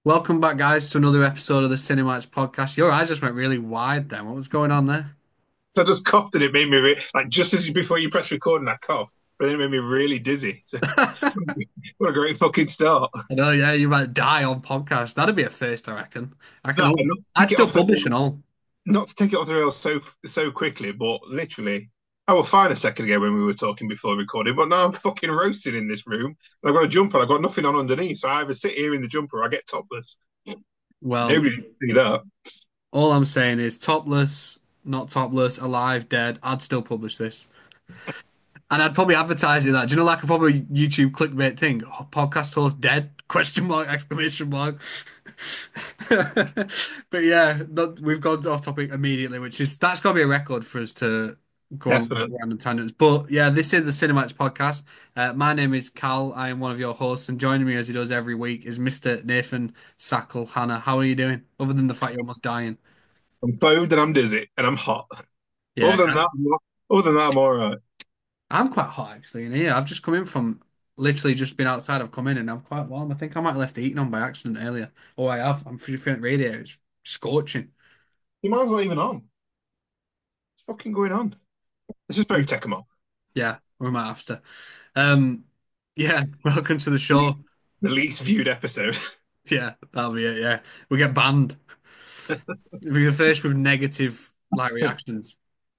Welcome back, guys, to another episode of the Cinemax podcast. Your eyes just went really wide then. What was going on there? So I just coughed and it made me like just as before you press record and I coughed, but then it made me really dizzy. So, what a great fucking start! I know, yeah, you might die on podcast. That'd be a first, I reckon. I can No, hope. not to I'd take it still off the publish and all. not to take it off the rails so quickly, but literally, I was fine a second ago when we were talking before recording, but now I'm fucking roasting in this room. I've got a jumper, I've got nothing on underneath, so I either sit here in the jumper or I get topless. Well, Nobody can see that. all I'm saying is topless, not topless, alive, dead. I'd still publish this. And I'd probably advertise it that. Do you know, like a probably YouTube clickbait thing? Oh, podcast host dead? Question mark, exclamation mark. But yeah, we've gone off topic immediately, which is that's got to be a record for us to go on Definitely. random tangents. But yeah, this is the Cinemax podcast. My name is Cal. I am one of your hosts, and joining me as he does every week is Mr. Nathan Sackle. Hannah, how are you doing? Other than the fact you're almost dying. I'm bowed and I'm dizzy and I'm hot. Yeah, Other than that, I'm all right. I'm quite hot actually in here. I've just come in from literally just been outside. I've come in and I'm quite warm. I think I might have left the heating on by accident earlier. Oh, I have. I'm feeling radiator. It's scorching. You might as well even on. What's fucking going on? Let's just both take them off. Yeah, we might have to. Um, yeah, welcome to the show. The least viewed episode. Yeah, that'll be it. Yeah, we get banned. We'll be the first with negative like reactions.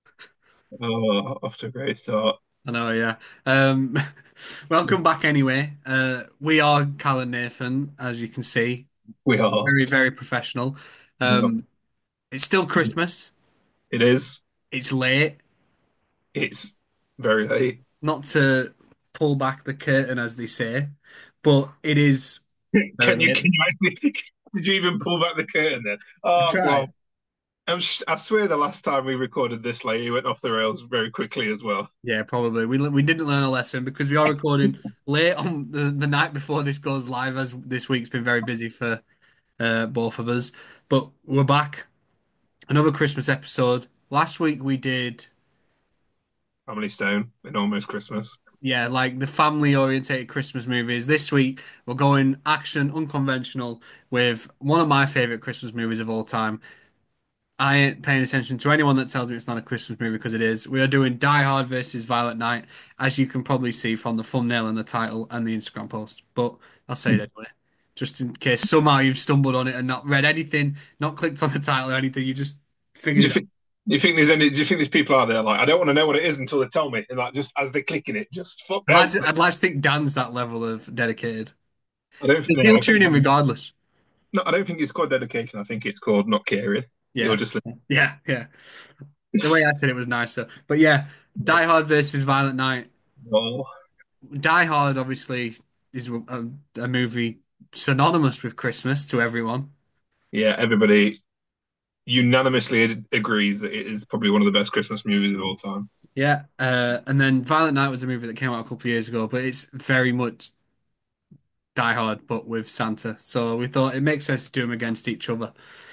Oh, off to a great start. I know. Yeah. Um, welcome back anyway. We are Cal and Nathan, as you can see, We are. very very professional. Um, it's still Christmas. It is. It's late. It's very late. Not to pull back the curtain, as they say, but it is very late. Can you actually, did you even pull back the curtain then? I Oh, well, tried. I swear the last time we recorded this late, it went off the rails very quickly as well. Yeah, probably. We didn't learn a lesson because we are recording late on the night before this goes live, as this week's been very busy for both of us. But we're back. Another Christmas episode. Last week we did, Family Stone and Almost Christmas. yeah, like the family orientated Christmas movies. This week we're going action, unconventional with one of my favorite Christmas movies of all time. I ain't paying attention to anyone that tells me it's not a Christmas movie because it is. We are doing Die Hard versus Violent Night, as you can probably see from the thumbnail and the title and the Instagram post. But I'll say it anyway, just in case somehow you've stumbled on it and not read anything, not clicked on the title or anything. You just Do figured you it out. think, do you think there's people out there like, I don't want to know what it is until they tell me? And like, just as they're clicking it, just fuck no. I'd like to think Dan's that level of dedicated. I don't think, He'll no, tune in regardless. no, I don't think it's called dedication. I think it's called not caring. You're Yeah, just yeah, yeah. The way I said it was nicer, but yeah, Die Hard versus Violent Night. oh, Die Hard obviously is a movie synonymous with Christmas to everyone. yeah, everybody unanimously agrees that it is probably one of the best Christmas movies of all time. Yeah, and then Violent Night was a movie that came out a couple of years ago, but it's very much Die Hard, but with Santa. So we thought it makes sense to do them against each other.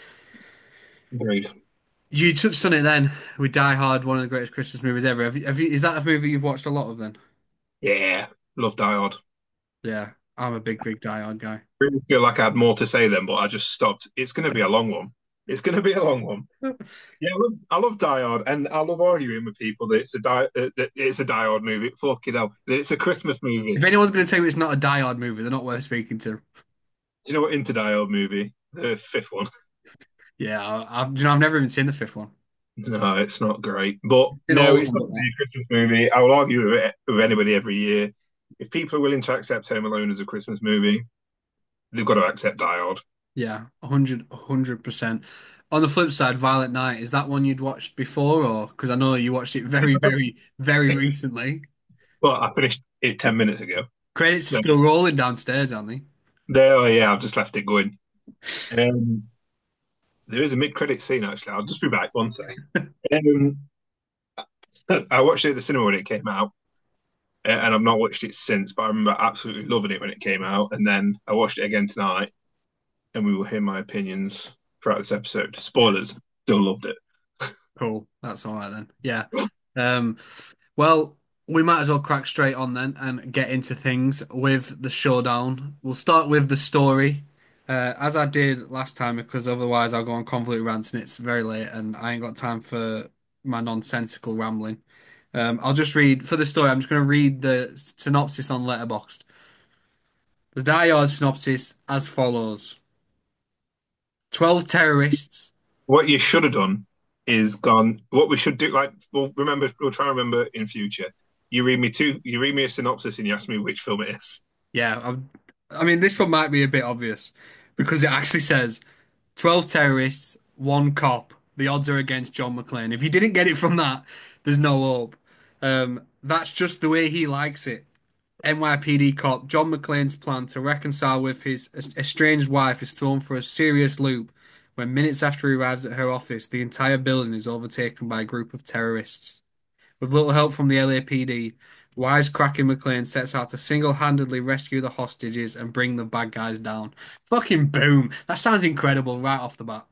Agreed. You touched on it then with Die Hard, one of the greatest Christmas movies ever. Is that a movie you've watched a lot of then? Yeah, love Die Hard. Yeah, I'm a big Die Hard guy. Really feel like I had more to say then, but I just stopped. It's going to be a long one. It's going to be a long one. Yeah, I love Die Hard, and I love arguing with people that it's a Die Hard movie. Fuck it hell, that it's a Christmas movie. If anyone's going to tell you it's not a Die Hard movie, they're not worth speaking to. Do you know what Into Die Hard movie? The fifth one. Yeah, I've never even seen the fifth one. No, it's not great. But An no, old it's one, not but really a Christmas movie. I will argue with anybody every year. If people are willing to accept Home Alone as a Christmas movie, they've got to accept Die Hard. yeah, 100%. On the flip side, Violent Night, is that one you'd watched before, or because I know you watched it very recently? But I finished it 10 minutes ago. Credits are So still rolling downstairs, aren't they? there, oh, yeah, I've just left it going. Um, there is a mid-credit scene actually. I'll just be back one sec. Um, I watched it at the cinema when it came out, and I've not watched it since. But I remember absolutely loving it when it came out, and then I watched it again tonight, and we will hear my opinions throughout this episode. Spoilers, still loved it. Cool. That's all right then. Yeah. Um, well, we might as well crack straight on then and get into things with the showdown. We'll start with the story. As I did last time, because otherwise I'll go on convoluted rants and it's very late and I ain't got time for my nonsensical rambling. I'll just read for the story. I'm just going to read the synopsis on Letterboxd. The Die Hard synopsis as follows: 12 terrorists. What you should have done is gone. What we should do, like, we'll remember. We'll try and remember in future. You read me a synopsis, and you ask me which film it is. Yeah, I mean, this one might be a bit obvious because it actually says 12 terrorists, one cop. The odds are against John McClane. If you didn't get it from that, there's no hope. That's just the way he likes it. NYPD cop John McClane's plan to reconcile with his estranged wife is thrown for a serious loop when minutes after he arrives at her office, the entire building is overtaken by a group of terrorists. With little help from the LAPD, wisecracking McClane sets out to single-handedly rescue the hostages and bring the bad guys down. Fucking boom. That sounds incredible right off the bat.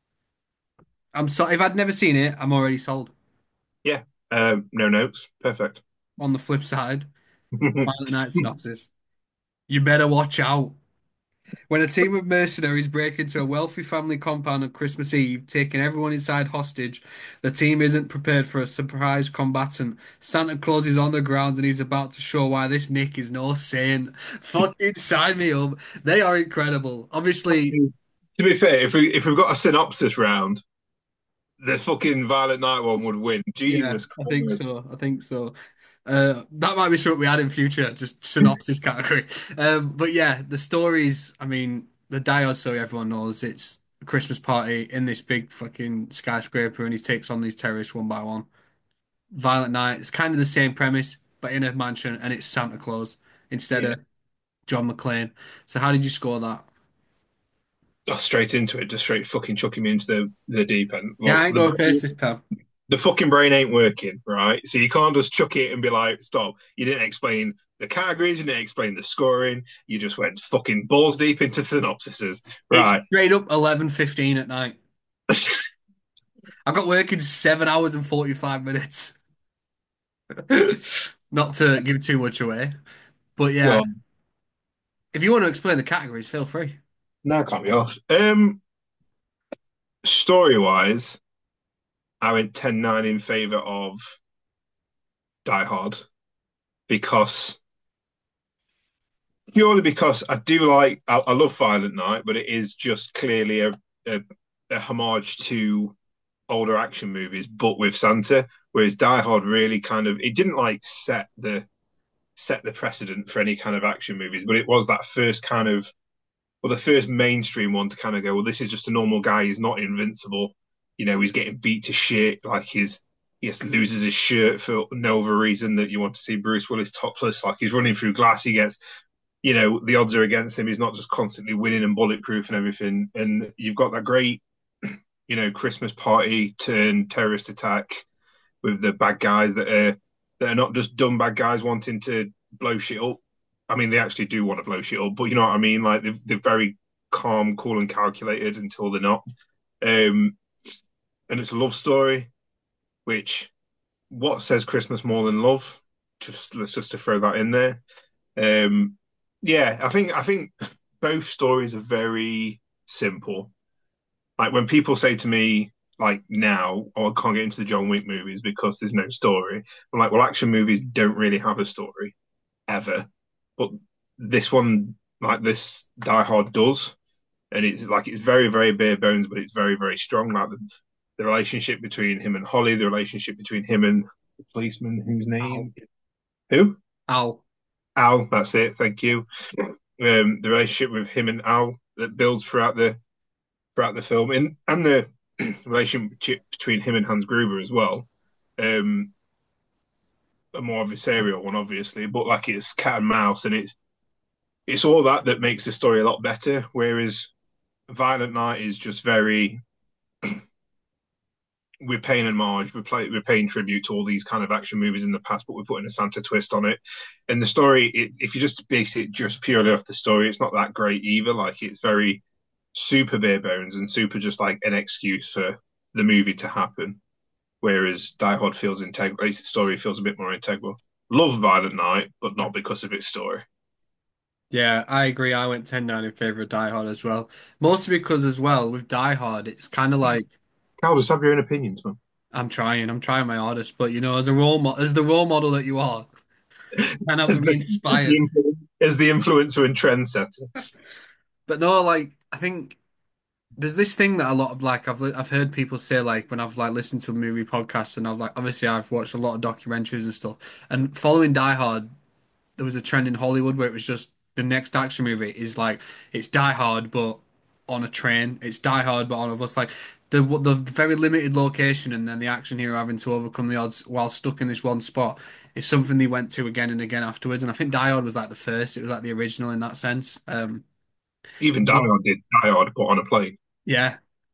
I'm so if I'd never seen it, I'm already sold. Yeah. No notes. Perfect. On the flip side, Violent Night synopsis. You better watch out. When a team of mercenaries break into a wealthy family compound on Christmas Eve, taking everyone inside hostage, the team isn't prepared for a surprise combatant. Santa Claus is on the grounds and he's about to show why this Nick is no saint. Fucking sign me up. They are incredible. Obviously, To be fair, if we've got a synopsis round, the fucking Violent Night one would win. yeah, Jesus I think Christ. so. I think so. That might be something we add in future, just synopsis category. But yeah, the stories, I mean, the Die Hard story everyone knows. It's a Christmas party in this big fucking skyscraper and he takes on these terrorists one by one. Violent Night, it's kind of the same premise, but in a mansion and it's Santa Claus instead Yeah. of John McClane. So how did you score that? Oh, straight into it, just straight fucking chucking me into the deep end. Yeah, Look, I ain't going first this time. the fucking brain ain't working, right? So you can't just chuck it and be like, stop. You didn't explain the categories, you didn't explain the scoring. You just went fucking balls deep into synopsises, It's right? straight up 11:15 at night. I got work in 7 hours and 45 minutes. Not to give too much away, but yeah, Well, if you want to explain the categories, feel free. no, can't be asked. Story wise, I went 10-9 in favor of Die Hard because purely because I love Violent Night, but it is just clearly a, a homage to older action movies, but with Santa. Whereas Die Hard really kind of it didn't like set the precedent for any kind of action movies, but it was that first kind of the first mainstream one to kind of go, well, this is just a normal guy. He's not invincible. You know, he's getting beat to shit. Like he just loses his shirt for no other reason that you want to see Bruce Willis topless. Like he's running through glass. He gets, you know, the odds are against him. He's not just constantly winning and bulletproof and everything. And you've got that great, you know, Christmas party turn terrorist attack with the bad guys that are not just dumb bad guys wanting to blow shit up. I mean, they actually do want to blow shit up, but you know what I mean. Like they're very calm, cool, and calculated until they're not. Um, and it's a love story, which what says Christmas more than love? Just let's just to throw that in there. Um, yeah, I think both stories are very simple. Like when people say to me, like now, oh, I can't get into the John Wick movies because there's no story. I'm like, well, action movies don't really have a story ever, but this one, like this Die Hard does, and it's like it's very, very bare bones, but it's very, very strong. Like the relationship between him and Holly, the relationship between him and the policeman whose Al. name who Al. Al. That's it. Thank you. The relationship with him and Al that builds throughout the film, and the relationship between him and Hans Gruber as well. Um, a more adversarial one, obviously, but like it's cat and mouse, and it's all that makes the story a lot better. Whereas Violent Night is just very we're paying homage, we're paying tribute to all these kind of action movies in the past, but we're putting a Santa twist on it. And the story, if you just base it just purely off the story, it's not that great either. Like it's very super bare bones and super just like an excuse for the movie to happen. Whereas Die Hard feels integral, its story feels a bit more integral. Love Violent Night, but not because of its story. Yeah, I agree. I went 10-9 in favor of Die Hard as well. Mostly because as well with Die Hard, it's kind of like Carl, just have your own opinions, man. I'm trying my hardest, but you know, as a as the role model that you are, cannot As be inspired. as the influencer and trendsetter. But no, like I think there's this thing that a lot of like I've heard people say like when I've like listened to movie podcasts and I've like obviously I've watched a lot of documentaries and stuff. And following Die Hard, there was a trend in Hollywood where it was just the next action movie is like it's Die Hard but on a train. It's Die Hard but on a bus. Like the very limited location and then the action hero having to overcome the odds while stuck in this one spot is something they went to again and again afterwards. And I think Die Hard was like the first. It was like the original in that sense. Even Die But Hard did Die Hard, but on a plane. yeah,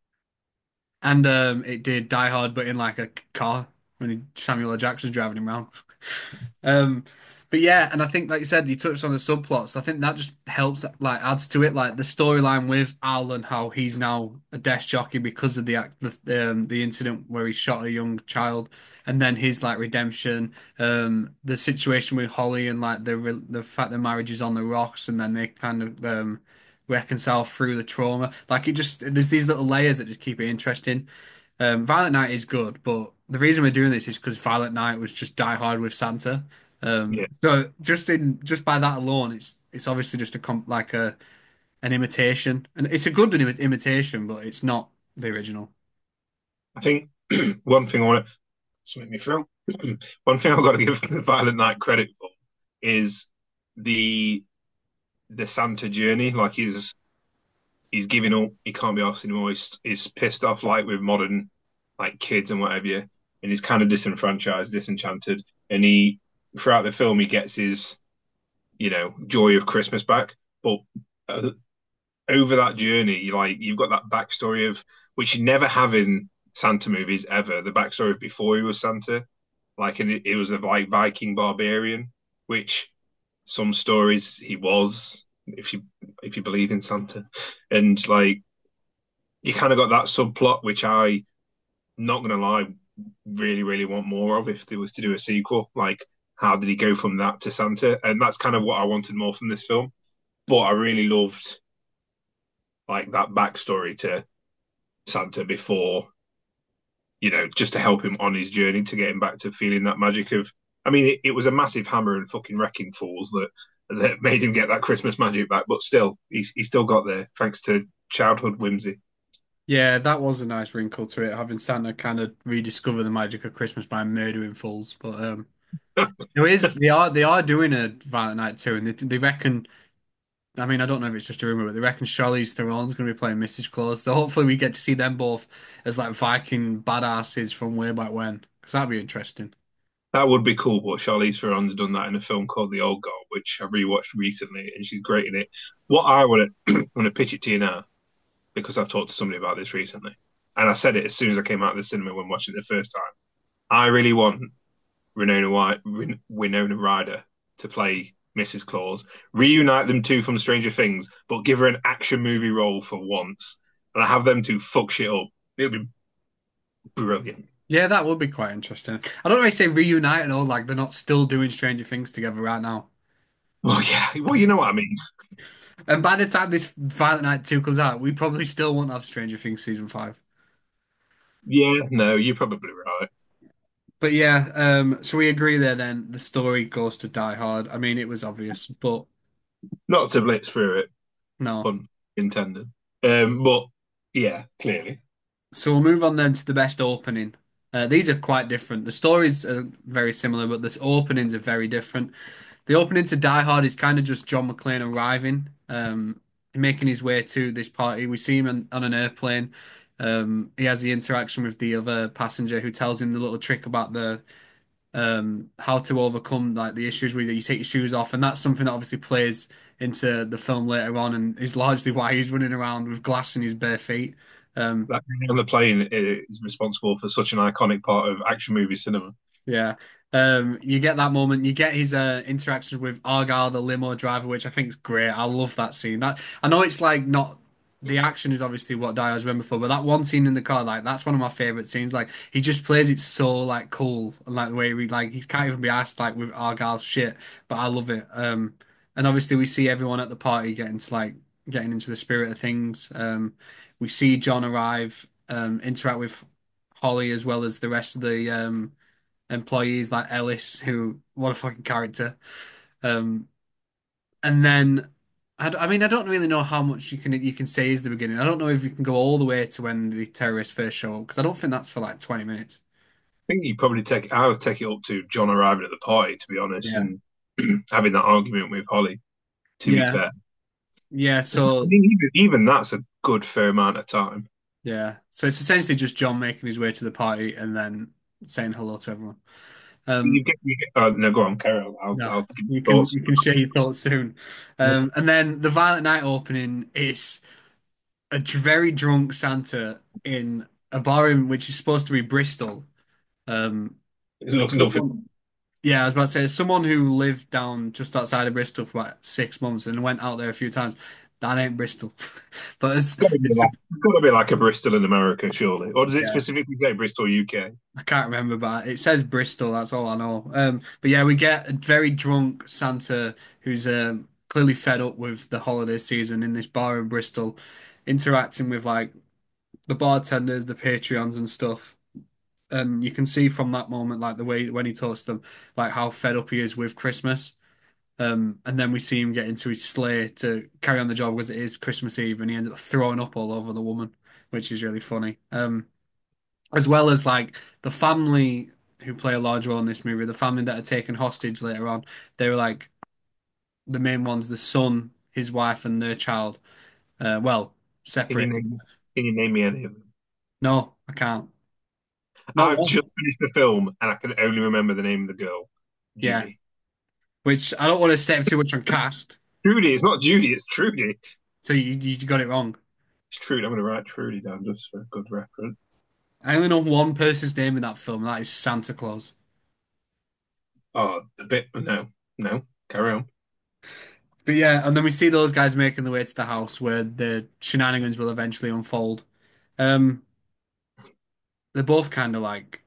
and it did Die Hard but in like a car when Samuel L. Jackson's driving him around. Um, but yeah, and I think, like you said, you touched on the subplots. I think that just helps, like, adds to it, like the storyline with Al and how he's now a desk jockey because of the incident where he shot a young child, and then his like redemption, the situation with Holly and like the fact their marriage is on the rocks, and then they kind of reconcile through the trauma. Like it just there's these little layers that just keep it interesting. Violent Night is good, but the reason we're doing this is because Violent Night was just Die Hard with Santa. Yeah. So just by that alone, it's obviously just a comp like a an imitation, and it's a good imitation, but it's not the original. I think one thing I want to make me feel one thing I've got to give the Violent Night credit for is the the Santa journey. Like he's giving up. He can't be asked anymore. He's pissed off like with modern like kids and whatever. Yeah. And he's kind of disenfranchised, disenchanted. And he throughout the film he gets his joy of Christmas back. But uh, over that journey, like you've got that backstory of which you never have in Santa movies ever. The backstory of before he was Santa, like and it was a like Viking barbarian, which some stories he was, if you believe in Santa, and like you kind of got that subplot, which I not gonna lie, really really want more of if there was to do a sequel. Like how did he go from that to Santa? And that's kind of what I wanted more from this film. But I really loved like that backstory to Santa before, just to help him on his journey to get him back to feeling that magic of. I mean, it was a massive hammer and fucking wrecking fools that made him get that Christmas magic back, but still, he still got there thanks to childhood whimsy. Yeah, that was a nice wrinkle to it, having Santa kind of rediscover the magic of Christmas by murdering fools. But there is they are doing a Violent Night too, and they reckon. I mean, I don't know if it's just a rumor, but they reckon Charlize Theron's going to be playing Mrs. Claus. So hopefully we get to see them both as like Viking badasses from way back when, because that'd be interesting. That would be cool, but Charlize Theron's done that in a film called The Old Guard, which I've rewatched recently, and she's great in it. What I want to want to pitch it to you now, because I've talked to somebody about this recently, and I said it as soon as I came out of the cinema when watching it the first time. I really want Winona Ryder to play Mrs. Claus, reunite them two from Stranger Things, but give her an action movie role for once, and I have them two fuck shit up. It would be brilliant. Yeah, that would be quite interesting. I don't know if I say reunite and all, like they're not still doing Stranger Things together right now. Well, yeah, well, you know what I mean. And by the time this Violent Night 2 comes out, we probably still won't have Stranger Things season 5. Yeah, no, you're probably right. But yeah, so we agree there then. The story goes to Die Hard. I mean, it was obvious, but Not to blitz through it, no. pun intended. But yeah, clearly. So we'll move on then to the best opening. These are quite different. The stories are very similar, but the openings are very different. The opening to Die Hard is kind of just John McClane arriving, making his way to this party. We see him on an airplane. He has the interaction with the other passenger who tells him the little trick about the how to overcome like the issues where you take your shoes off, and that's something that obviously plays into the film later on, and is largely why he's running around with glass in his bare feet. Um, That guy on the plane is responsible for such an iconic part of action movie cinema. Yeah. You get that moment. You get his interactions with Argyle, the limo driver, which I think is great. I love that scene. That I know it's like not the action is obviously what Die Hard's remembered for, but that one scene in the car, like that's one of my favorite scenes. Like he just plays it so like cool, and like the way he can't even be asked like with Argyle's shit, but I love it. And obviously we see everyone at the party getting into the spirit of things. We see John arrive, interact with Holly as well as the rest of the employees like Ellis, who what a fucking character. Um, and then I mean I don't really know how much you can say is the beginning. I don't know if you can go all the way to when the terrorists first show up because I don't think that's for like 20 minutes. I think you probably take I would take it up to John arriving at the party, to be honest, Yeah. and having that argument with Holly. To be Yeah. fair, Yeah. I So mean, even that's a good fair amount of time. yeah. So it's essentially just John making his way to the party and then saying hello to everyone. Um, No, go on, carry on. no, I'll give you you can thoughts. you can share your thoughts soon. And then the Violent Night opening is a very drunk Santa in a bar in which is supposed to be Bristol. Um, It looks nothing. someone, yeah, I was about to say someone who lived down just outside of Bristol for about 6 months and went out there a few times. That ain't Bristol, but it's It's got to be like a Bristol in America, surely. Or does it yeah. specifically say Bristol, UK? I can't remember, but it says Bristol. That's all I know. But yeah, we get a very drunk Santa who's clearly fed up with the holiday season in this bar in Bristol, interacting with like the bartenders, the Patreons, and stuff. And you can see from that moment, like the way when he talks to them, like how fed up he is with Christmas. And then we see him get into his sleigh to carry on the job because it is Christmas Eve, and he ends up throwing up all over the woman, which is really funny. As well as like the family who play a large role in this movie, the family that are taken hostage later on, they were like the main ones, the son, his wife, and their child. Well, Can you separated. name me any of them? No, I can't. Not I've one. just finished the film and I can only remember the name of the girl, Yeah, Judy. which I don't want to step too much on cast, Trudy, it's not Judy, it's Trudy. so you got it wrong. It's Trudy. I'm going to write Trudy down just for good reference. I only know one person's name in that film, and that is Santa Claus. Oh, the bit. No, no, carry on. But yeah, and then we see those guys making their way to the house where the shenanigans will eventually unfold. Um, they're both kind of like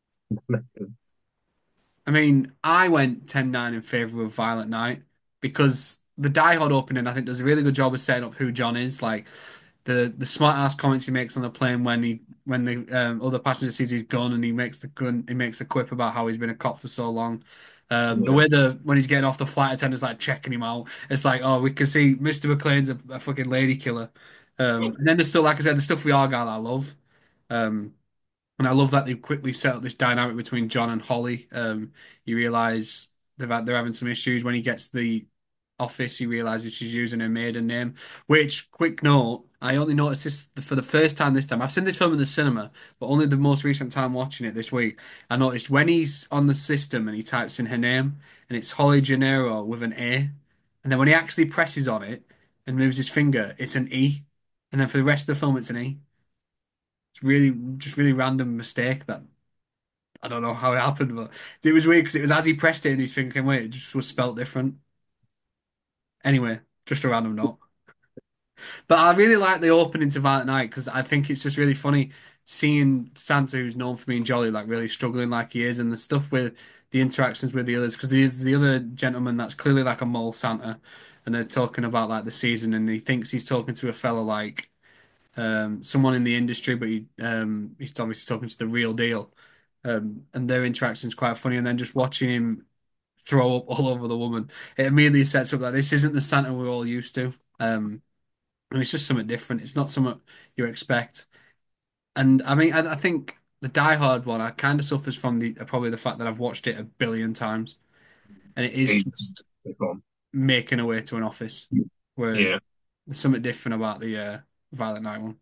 I mean, I went 10-9 in favor of Violent Night because the Die Hard opening, I think, does a really good job of setting up who John is. Like the smart ass comments he makes on the plane when the other passenger sees his gun and he makes a quip about how he's been a cop for so long. The Yeah. way when he's getting off the flight attendant's like checking him out, it's like, oh, we can see Mr. McClane's a fucking lady killer. And then there's still, like I said, the stuff with Argyle I love. Um, and I love that they quickly set up this dynamic between John and Holly. You realize they're having some issues when he gets to the office. He realizes she's using her maiden name. Which, quick note, I only noticed this for the first time this time. I've seen this film in the cinema, but only the most recent time watching it this week. I noticed when he's on the system and he types in her name, and it's Holly Gennaro with an A, and then when he actually presses on it and moves his finger, it's an E, and then for the rest of the film, it's an E. It's really random mistake that I don't know how it happened, but it was weird because it was as he pressed it and his finger came away, it just was spelt different. Anyway, just a random note. But I really like the opening to Violent Night because I think it's just really funny seeing Santa, who's known for being jolly, like really struggling like he is, and the stuff with the interactions with the others. Because the other gentleman that's clearly like a mole Santa, and they're talking about like the season, and he thinks he's talking to a fella like someone in the industry, but he's obviously talking to the real deal. And their interaction's quite funny, and then just watching him throw up all over the woman, it immediately sets up like this isn't the Santa we're all used to. And it's just something different. It's not something you expect. And I mean, I think the Die Hard one, I kind of suffers from the probably the fact that I've watched it a billion times, and it is He's just gone. making a way to an office. Whereas Yeah. there's something different about the Violent Night one.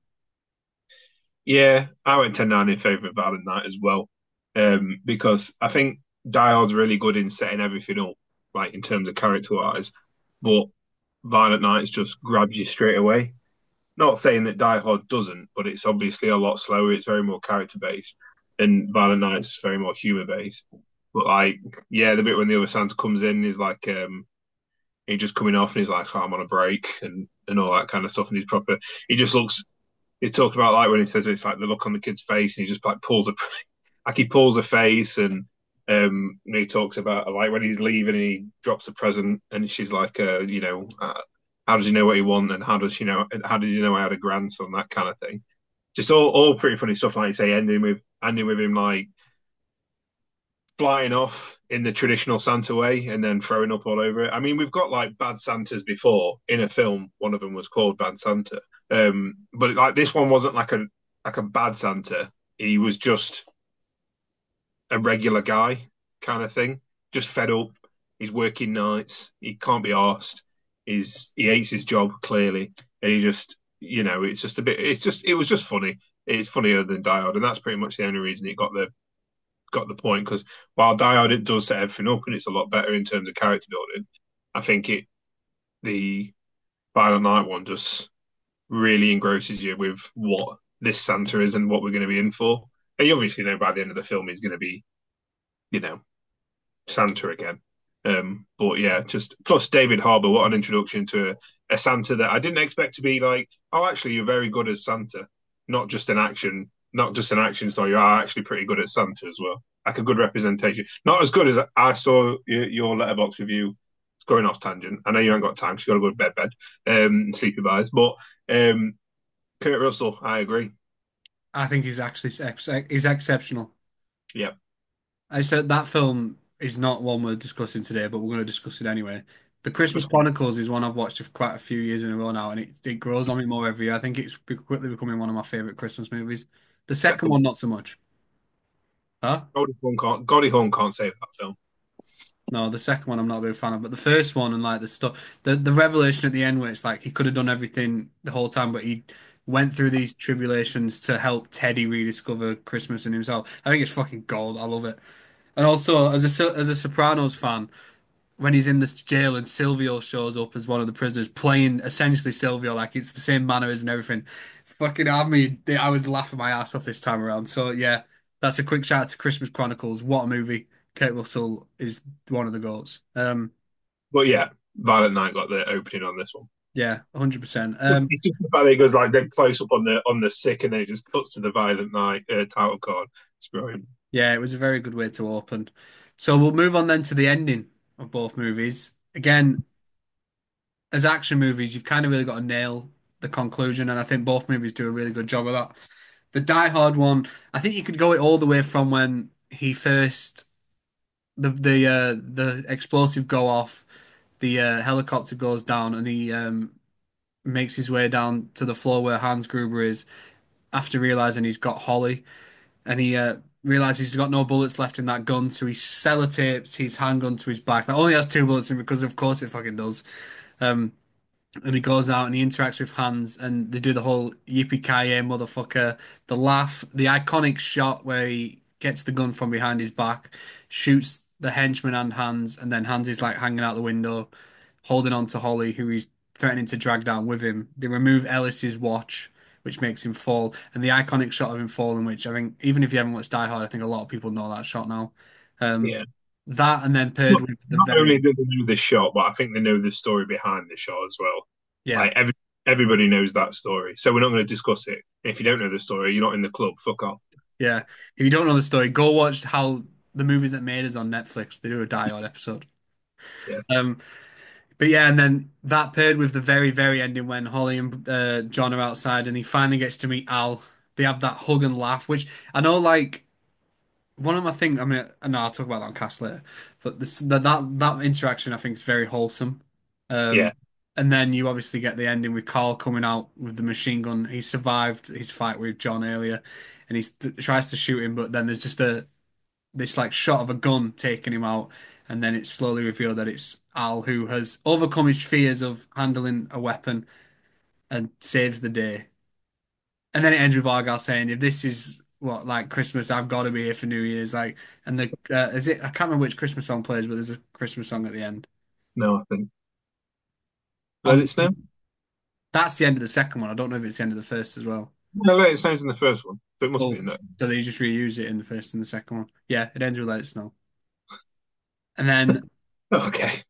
Yeah, I went 10-9 in favour of Violent Night as well. Because I think Die Hard's really good in setting everything up, like in terms of character wise, but Violent Nights just grabs you straight away. Not saying that Die Hard doesn't, but it's obviously a lot slower. It's very more character based, and Violent Nights is very more humor based. But like, yeah, the bit when the other Santa comes in is like, he's just coming off and he's like, oh, I'm on a break and all that kind of stuff, and he's proper. He just looks. He talked about like when he says it's like the look on the kid's face, and he just like pulls a like he pulls a face, and he talks about like when he's leaving, and he drops a present, and she's like, how does he know what he want, and how did you know I had a grandson, that kind of thing. Just all pretty funny stuff, like you say, ending with him like flying off in the traditional Santa way and then throwing up all over it. I mean, we've got like bad Santas before in a film. One of them was called Bad Santa, but like this one wasn't like a bad Santa. He was just a regular guy kind of thing, just fed up. He's working nights. He can't be arsed. He hates his job clearly, and he just it's just a bit. It was just funny. It's funnier than Die Hard, and that's pretty much the only reason it got the point. Because while Die Hard it does set everything up, and it's a lot better in terms of character building, I think the Violent Night one just really engrosses you with what this Santa is and what we're going to be in for. And you obviously know by the end of the film he's going to be, you know, Santa again. But yeah, just plus David Harbour, what an introduction to a Santa that I didn't expect to be like, oh, actually, you're very good as Santa, not just an action star. You are actually pretty good at Santa as well, like a good representation. Not as good as I saw your Letterboxd review. It's going off tangent. I know you haven't got time. So you got to go to sleepy buys. But Kurt Russell, I agree. I think he's exceptional. Yeah, I said that film is not one we're discussing today, but we're going to discuss it anyway. The Christmas just Chronicles is one I've watched for quite a few years in a row now, and it grows on me more every year. I think it's quickly becoming one of my favorite Christmas movies. The second second. one, not so much. Huh? Goldie Hawn can't save that film. No, the second one I'm not a big fan of, but the first one and like the stuff, the revelation at the end where it's like he could have done everything the whole time, but he went through these tribulations to help Teddy rediscover Christmas and himself. I think it's fucking gold. I love it. And also, as a Sopranos fan, when he's in this jail and Silvio shows up as one of the prisoners, playing essentially Silvio, like it's the same manners and everything. Fucking had me. I was laughing my ass off this time around. So yeah, that's a quick shout out to Christmas Chronicles. What a movie! Kate Russell is one of the goats. But yeah, Violent Night got the opening on this one. Yeah, 100%. It's just the fact that it goes like dead close up on the sick, and then it just cuts to the Violent Night title card. It's brilliant. Yeah, it was a very good way to open. So we'll move on then to the ending of both movies. Again, as action movies, you've kind of really got to nail the conclusion, and I think both movies do a really good job of that. The Die Hard one, I think you could go it all the way from when he first the explosive go off, the helicopter goes down, and he makes his way down to the floor where Hans Gruber is after realizing he's got Holly, and he realizes he's got no bullets left in that gun, so he sellotapes his handgun to his back. That only has two bullets in because of course it fucking does. Um, and he goes out and he interacts with Hans, and they do the whole yippee-ki-yay motherfucker, the laugh, the iconic shot where he gets the gun from behind his back, shoots the henchman and Hans, and then Hans is like hanging out the window, holding on to Holly, who he's threatening to drag down with him. They remove Ellis's watch, which makes him fall, and the iconic shot of him falling, which I think even if you haven't watched Die Hard, I think a lot of people know that shot now. Um, Yeah. that and then paired Not, with the not only very do they know the shot, but I think they know the story behind the shot as well. yeah. Like everybody knows that story, so we're not going to discuss it. If you don't know the story, you're not in the club. Fuck off. Yeah. If you don't know the story, go watch how the movies that made us on Netflix. They do a Die Hard episode. Yeah, Um, but yeah, and then that paired with the very, very ending when Holly and John are outside and he finally gets to meet Al. They have that hug and laugh, which I know, like, one of my things, I mean, no, I'll talk about that on cast later, but that interaction I think is very wholesome. yeah, Um, and then you obviously get the ending with Carl coming out with the machine gun. He survived his fight with John earlier, and tries to shoot him, but then there's just this like shot of a gun taking him out, and then it's slowly revealed that it's Al who has overcome his fears of handling a weapon and saves the day. And then it ends with Argyle saying, "If this is what like Christmas, I've got to be here for New Year's." Like, and the is it? I can't remember which Christmas song plays, but there's a Christmas song at the end. no, I think Let On It Snow. that's the end of the second one. I don't know if it's the end of the first as well. No, Let It Snow's in the first one, so it must be Oh, in there. so they just reuse it in the first and the second one. Yeah, it ends with "Let It Snow," and then Okay.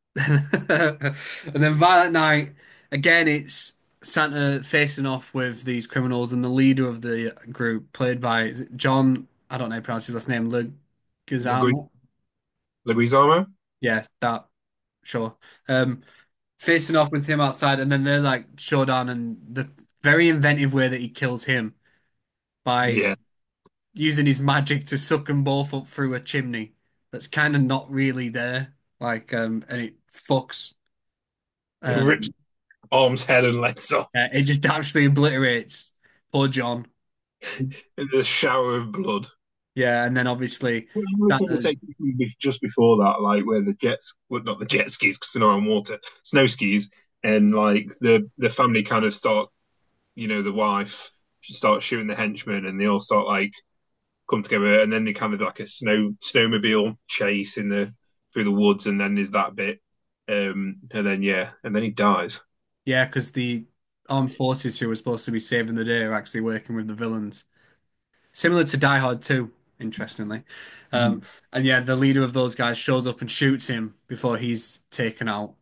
and then Violent Night, again, it's Santa facing off with these criminals, and the leader of the group, played by is it John, I don't know how to pronounce his last name, Gizamo. Leguizamo? Yeah, that sure. Um, Facing off with him outside, and then they're like showdown, and the very inventive way that he kills him by Yeah. using his magic to suck them both up through a chimney that's kind of not really there. And it fucks. It Uh, rips arms, head, and legs off it just absolutely obliterates poor John. in the shower of blood. Yeah, and then obviously Well, I'm that going to take just before that, like where the jets, well, not the jet skis because they're not on water, snow skis, and like the family kind of start, the wife starts shooting the henchmen, and they all start like come together, and then they kind of like a snowmobile chase in the through the woods, and then there's that bit, and then yeah, and then he dies. yeah, because the armed forces who were supposed to be saving the day are actually working with the villains. Similar to Die Hard 2, interestingly. Um, Mm. and yeah, the leader of those guys shows up and shoots him before he's taken out.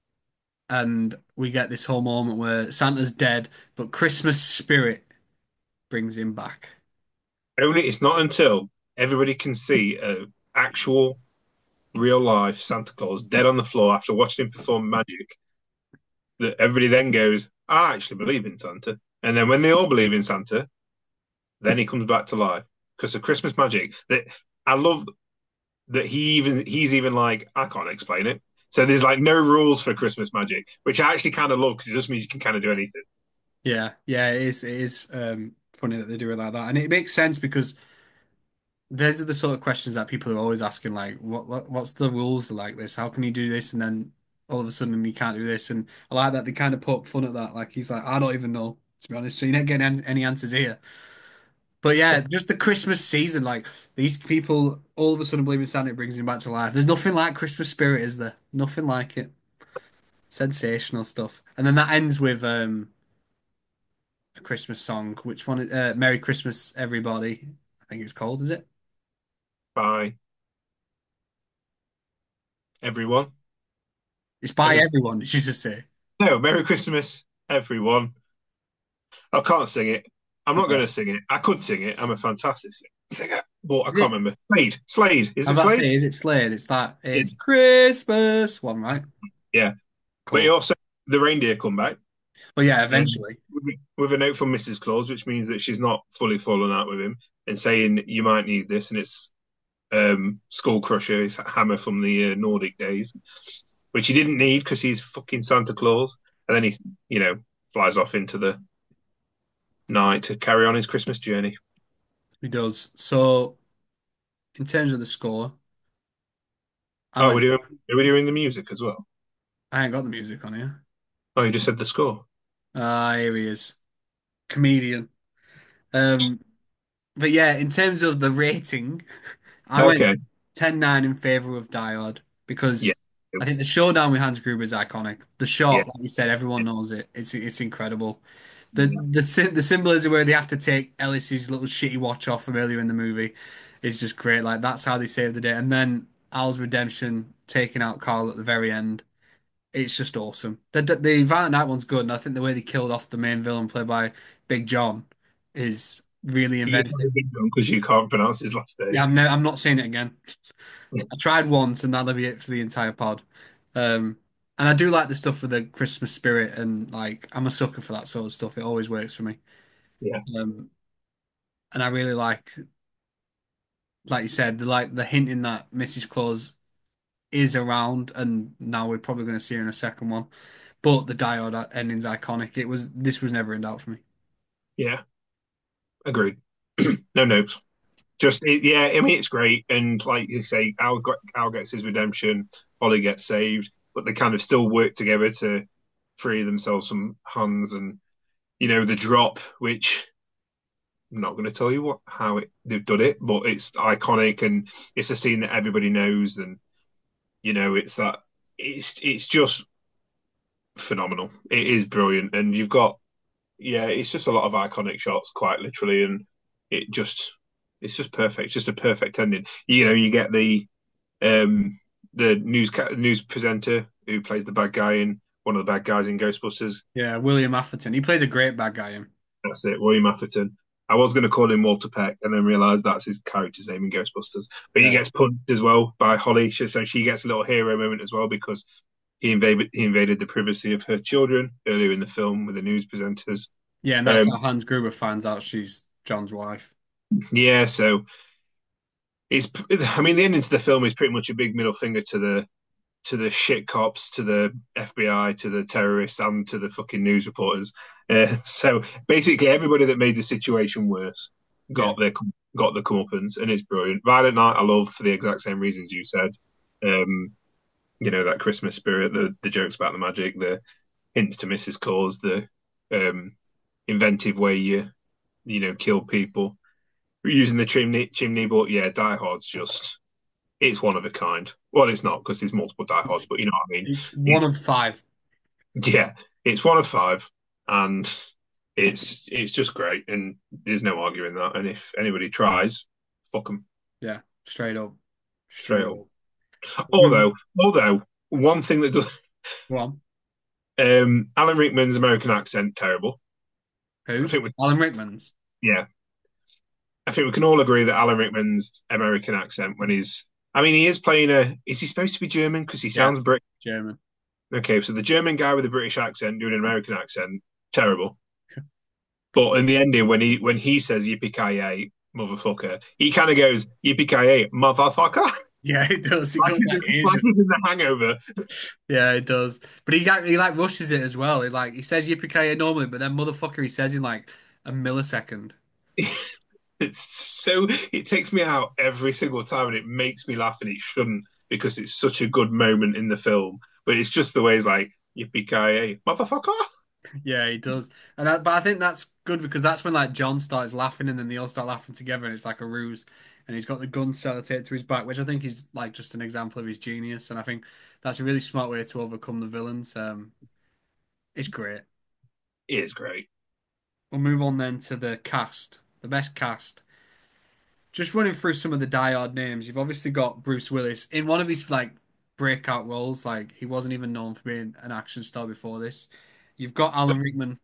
And we get this whole moment where Santa's dead, but Christmas spirit brings him back. Only it's not until everybody can see a actual real life Santa Claus dead on the floor after watching him perform magic that everybody then goes, I actually believe in Santa. And then when they all believe in Santa, then he comes back to life because of Christmas magic. That I love that he's even like I can't explain it. So there's like no rules for Christmas magic, which I actually kind of love because it just means you can kind of do anything. Yeah, yeah, it is funny that they do it like that. And it makes sense because those are the sort of questions that people are always asking, like, what's the rules like this? How can you do this and then all of a sudden you can't do this? And I like that they kind of poke fun at that. Like he's like, I don't even know, to be honest. So you're not getting any answers here. But yeah, just the Christmas season, like these people all of a sudden believe in Santa, it brings him back to life. There's nothing like Christmas spirit, is there? Nothing like it. Sensational stuff. And then that ends with a Christmas song. Which one? Merry Christmas, Everybody. I think it's called, is it? By everyone. It's by Every everyone, did you just say? No, Merry Christmas, everyone. I can't sing it. I'm not going Yeah. to sing it. I could sing it. I'm a fantastic singer, but I Is can't it? remember. Slade. Slade. Is I'm it about to Slade? say, is it Slade? It's that. Yeah. It's Christmas one, right? Yeah. But he Cool. also the reindeer come back But yeah, and eventually. with a note from Mrs. Claus, which means that she's not fully fallen out with him and saying you might need this, and it's Skull Crusher, his hammer from the Nordic days, which he didn't need because he's fucking Santa Claus, and then he, you know, flies off into the night to carry on his Christmas journey. He does. So, in terms of the score, I Oh, went. are we doing the music as well? I ain't got the music on here. Oh, you just said the score. Ah, here he is. Comedian. Um, but yeah, in terms of the rating, I went Okay. 10-9 in favor of Die Hard Yeah. because I think the showdown with Hans Gruber is iconic. The Yeah. shot, like you said, everyone knows it. It's incredible. Yeah. The symbolism where they have to take Ellis's little shitty watch off from earlier in the movie is just great. Like that's how they save the day. And then Al's redemption, taking out Carl at the very end. It's just awesome. The Violent Night one's good, and I think the way they killed off the main villain played by Big John is really You inventive. because you can't pronounce his last Yeah, name. I'm not saying it again. I tried once, and that'll be it for the entire pod. Um, and I do like the stuff with the Christmas spirit, and like I'm a sucker for that sort of stuff. It always works for me. Yeah. Um, and I really like you said, the hint in that Mrs. Claus is around, and now we're probably going to see her in a second one. But the diode ending's iconic. This was never in doubt for me. Yeah. Agreed. No notes. Yeah, I mean, it's great. And like you say, Al gets his redemption, Ollie gets saved, but they kind of still work together to free themselves from Hans and, the drop, which I'm not going to tell you they've done it, but it's iconic and it's a scene that everybody knows. And, it's it's just phenomenal. It is brilliant. And yeah, it's just a lot of iconic shots, quite literally. And it just, it's just perfect. It's just a perfect ending. You get um the news presenter who plays the bad guy in one of the bad guys in Ghostbusters. Yeah, William Afferton. He plays a great bad guy in. That's it, William Atherton. I was going to call him Walter Peck and then realised that's his character's name in Ghostbusters. But he Yeah. gets punched as well by Holly, so she gets a little hero moment as well because he invaded the privacy of her children earlier in the film with the news presenters. Yeah, and that's Um, how Hans Gruber finds out she's John's wife. yeah, so it's I mean the ending to the film is pretty much a big middle finger to the shit cops, to the FBI, to the terrorists, and to the fucking news reporters. So basically, everybody that made the situation worse Yeah. got their got the comeuppance, and it's brilliant. Violent Night, I love for the exact same reasons you said. Um, that Christmas spirit, the jokes about the magic, the hints to Mrs. Claus, the um, inventive way you kill people using the chimney. But yeah, Die Hard's just it's one of a kind. Well, it's not because there's multiple diehards, but you know what I mean. It's one It, of five. yeah, it's one of five, and it's just great, and there's no arguing that. And if anybody tries, fuck them Yeah, straight up. straight Straight up. up. Move Although one thing that does, on. Alan Rickman's American accent terrible. I Who's? think we Alan Rickman's. yeah, I think we can all agree that Alan Rickman's American accent when he's I mean he is playing a is he supposed to be German because he Yeah, sounds British. German. Okay, so the German guy with the British accent doing an American accent, terrible. But in the ending, when he says "yippee ki yay, motherfucker," he kind of goes "yippee ki yay, motherfucker," Yeah, it does. It like goes he's, like like Asian. he's in the Hangover. Yeah, it does. But he like rushes it as well. He says yippee normally, but then motherfucker he says in like a millisecond. It's so it takes me out every single time, and it makes me laugh, and it shouldn't because it's such a good moment in the film. But it's just the way he's like "yippee ki yay, motherfucker." Yeah, he does. But I think that's good because that's when like John starts laughing and then they all start laughing together and it's like a ruse. And he's got the gun sellotaped to his back, which I think is like just an example of his genius. And I think that's a really smart way to overcome the villains. It's great. It is great. We'll move on then to the cast, the best cast. Just running through some of the die-hard names. You've obviously got Bruce Willis in one of his like breakout roles. Like he wasn't even known for being an action star before this. You've got Alan Rickman.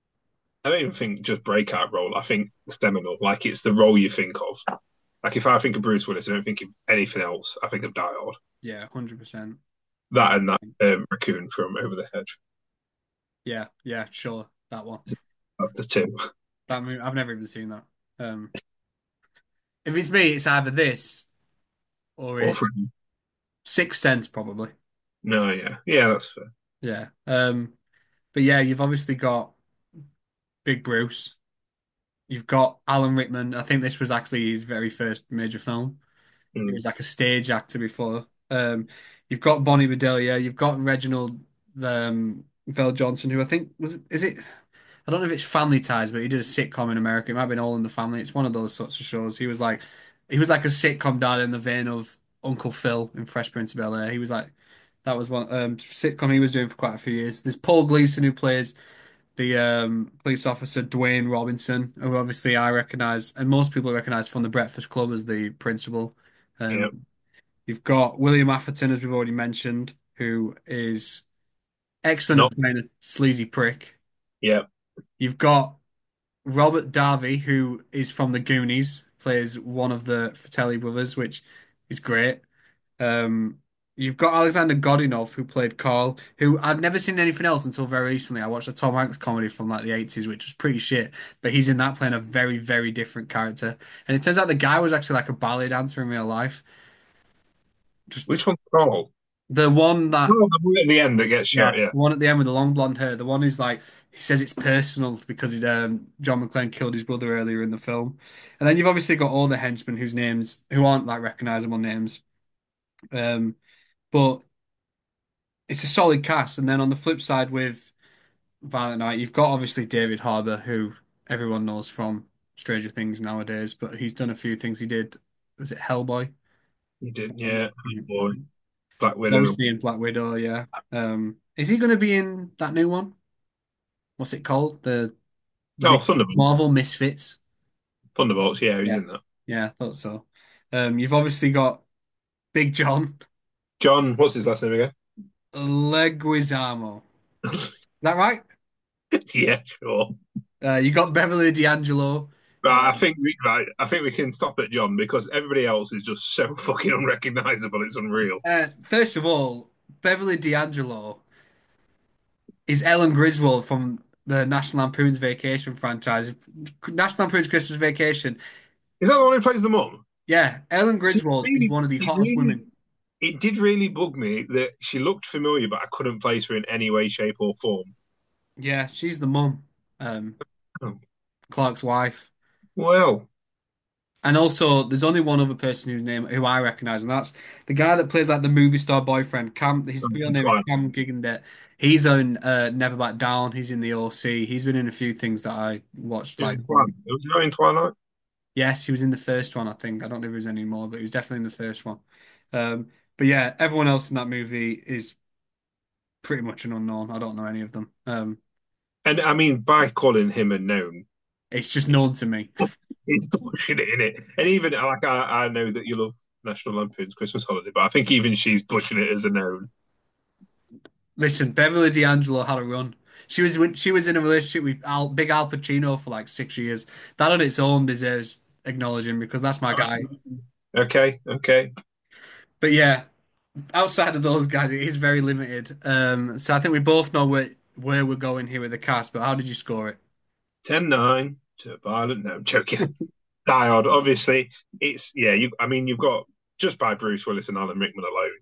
I don't even think just breakout role. I think seminal. Like it's the role you think of. Like if I think of Bruce Willis, I don't think of anything else. I think of Die Hard. Yeah, 100%. That and that raccoon from Over the Hedge. Yeah, yeah, sure. That one. The two. That movie, I've never even seen that. Um, if it's me, it's either this or Or it's from Sixth Sense, probably. no, yeah, yeah, that's fair. Yeah. But yeah, you've obviously got Big Bruce. You've got Alan Rickman. I think this was actually his very first major film. He Mm, was like a stage actor before. You've got Bonnie Bedelia. You've got Reginald Vell Johnson, who I think is it? I don't know if it's Family Ties, but he did a sitcom in America. It might have been All in the Family. It's one of those sorts of shows. He was like a sitcom dad in the vein of Uncle Phil in Fresh Prince of Bel-Air. That was one sitcom he was doing for quite a few years. There's Paul Gleason who plays the police officer Dwayne Robinson, who obviously I recognize and most people recognize from The Breakfast Club as the principal. yeah, Um, you've got William Atherton, as we've already mentioned, who is excellent not at playing a sleazy prick. yeah, You've got Robert Davi, who is from the Goonies, plays one of the Fratelli brothers, which is great. Um, you've got Alexander Godunov, who played Carl, who I've never seen anything else until very recently. I watched a Tom Hanks comedy from like the 80s, which was pretty shit, but he's in that playing a very, very different character. And it turns out the guy was actually like a ballet dancer in real life. Just which one's Carl? the one that Oh, the one at the end that gets Yeah, shot. Yeah, the one at the end with the long blonde hair, the one who's like he says it's personal because John McClane killed his brother earlier in the film, and then you've obviously got all the henchmen whose names who aren't like recognizable names, um, but it's a solid cast. And then on the flip side with Violent Night, you've got obviously David Harbour, who everyone knows from Stranger Things nowadays, but he's done a few things. He did, was it Hellboy? he did. Um, Yeah, boy, Black Widow. Obviously in Black Widow, yeah. Is he going to be in that new one? What's it called? The Oh, Thunderbolt, Marvel Misfits. Thunderbolts. Yeah, he's Yeah. in that. Yeah, I thought so. You've obviously got Big John John, what's his last name again? Leguizamo. Is that right? Yeah, sure. You got Beverly D'Angelo. Right, I think we can stop at John because everybody else is just so fucking unrecognizable. It's unreal. First of all, Beverly D'Angelo is Ellen Griswold from the National Lampoon's Vacation franchise. National Lampoon's Christmas Vacation. Is that the one who plays the mum? Yeah, Ellen See, Griswold is really, one of the it hottest really, women. it did really bug me that she looked familiar, but I couldn't place her in any way, shape, or form. Yeah, she's the mum, um, Oh, Clark's wife. well, And also, there's only one other person who I recognize, and that's the guy that plays like the movie star boyfriend. Cam, his real name is fine. Cam Gigandet. He's on Never Back Down. He's in the OC. He's been in a few things that I watched. It was Like, It was not in Twilight. yes, he was in the first one. I think I don't know if he was any more, but he was definitely in the first one. But yeah, everyone else in that movie is pretty much an unknown. I don't know any of them. And I mean, by calling him a gnome, It's just known to me. he's pushing it in it. And even like I know that you love National Lampoon's Christmas Holiday, but I think even she's pushing it as a gnome. Listen, Beverly D'Angelo had a run. She was in a relationship with Big Al Pacino for like 6 years. That on its own deserves acknowledging because that's my guy. Okay, okay. But yeah, outside of those guys, it is very limited. So I think we both know where we're going here with the cast. But how did you score it? 10-9 to Violent. No, I'm joking. Die Hard, obviously, it's yeah. I mean, you've got just by Bruce Willis and Alan Rickman alone,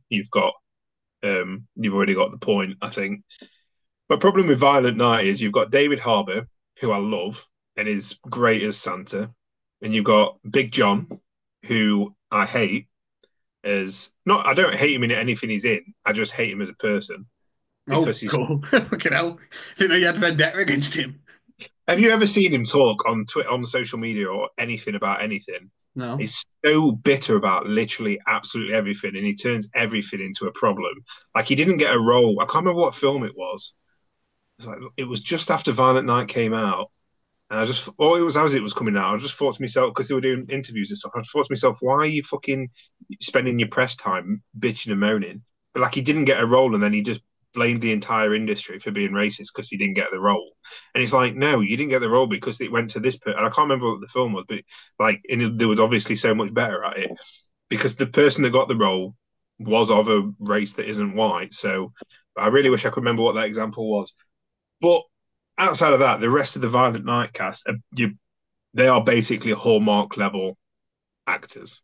you've already got the point. I think. My problem with Violent Night is you've got David Harbour, who I love and is great as Santa, and you've got Big John, who I hate as not. I don't hate him in anything he's in. I just hate him as a person Oh, because he's. cool. Fucking hell. Didn't know you had vendetta against him. Have you ever seen him talk on Twitter, on social media, or anything about anything? No. He's so bitter about literally absolutely everything, and he turns everything into a problem. Like he didn't get a role. I can't remember what film it was. It was just after Violent Night came out, and I just, oh, it was as it was coming out. I just thought to myself because they were doing interviews and stuff. I just thought to myself, why are you fucking spending your press time bitching and moaning? But like he didn't get a role, and then he just blamed the entire industry for being racist because he didn't get the role. And it's like, no, you didn't get the role because it went to this. And I can't remember what the film was, but like, there was obviously so much better at it because the person that got the role was of a race that isn't white. So I really wish I could remember what that example was. But outside of that, the rest of the Violent Night cast, they are basically Hallmark level actors.